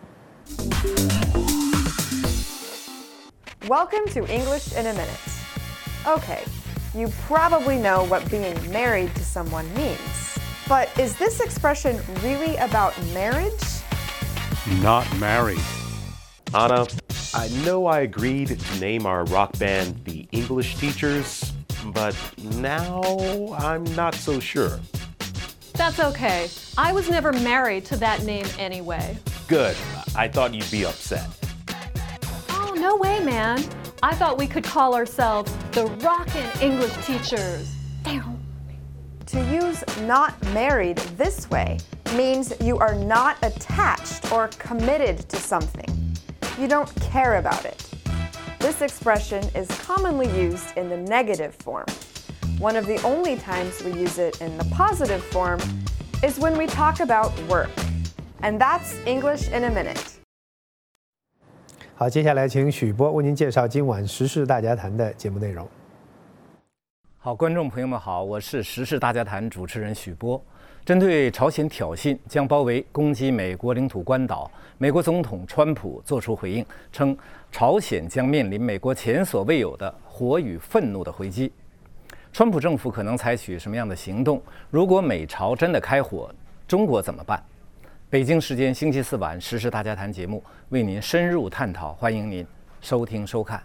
Welcome to English in a minute. Okay, you probably know what being married to someone means. But is this expression really about marriage? Not married. Anna, I know I agreed to name our rock band the English Teachers, but now I'm not so sure. That's okay. I was never married to that name anyway. Good. I thought you'd be upset. Oh, no way, man. I thought we could call ourselves the Rockin' English Teachers. To use not married this way means you are not attached or committed to something. You don't care about it. This expression is commonly used in the negative form. One of the only times we use it in the positive form is when we talk about work. And that's English in a minute. 好，接下来请许波为您介绍今晚时事大家谈的节目内容。 好，观众朋友们好，我是时事大家谈主持人许波。针对朝鲜挑衅将包围攻击美国领土关岛，美国总统川普作出回应，称朝鲜将面临美国前所未有的火与愤怒的回击。川普政府可能采取什么样的行动？如果美朝真的开火，中国怎么办？北京时间星期四晚时事大家谈节目为您深入探讨，欢迎您收听收看。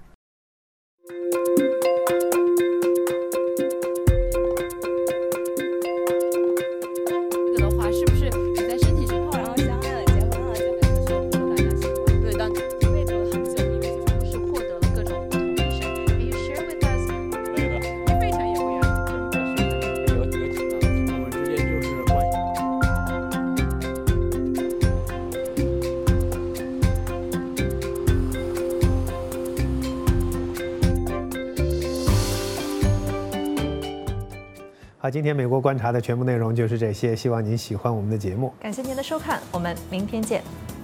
好，今天美国观察的全部内容就是这些，希望您喜欢我们的节目。 感谢您的收看，我们明天见。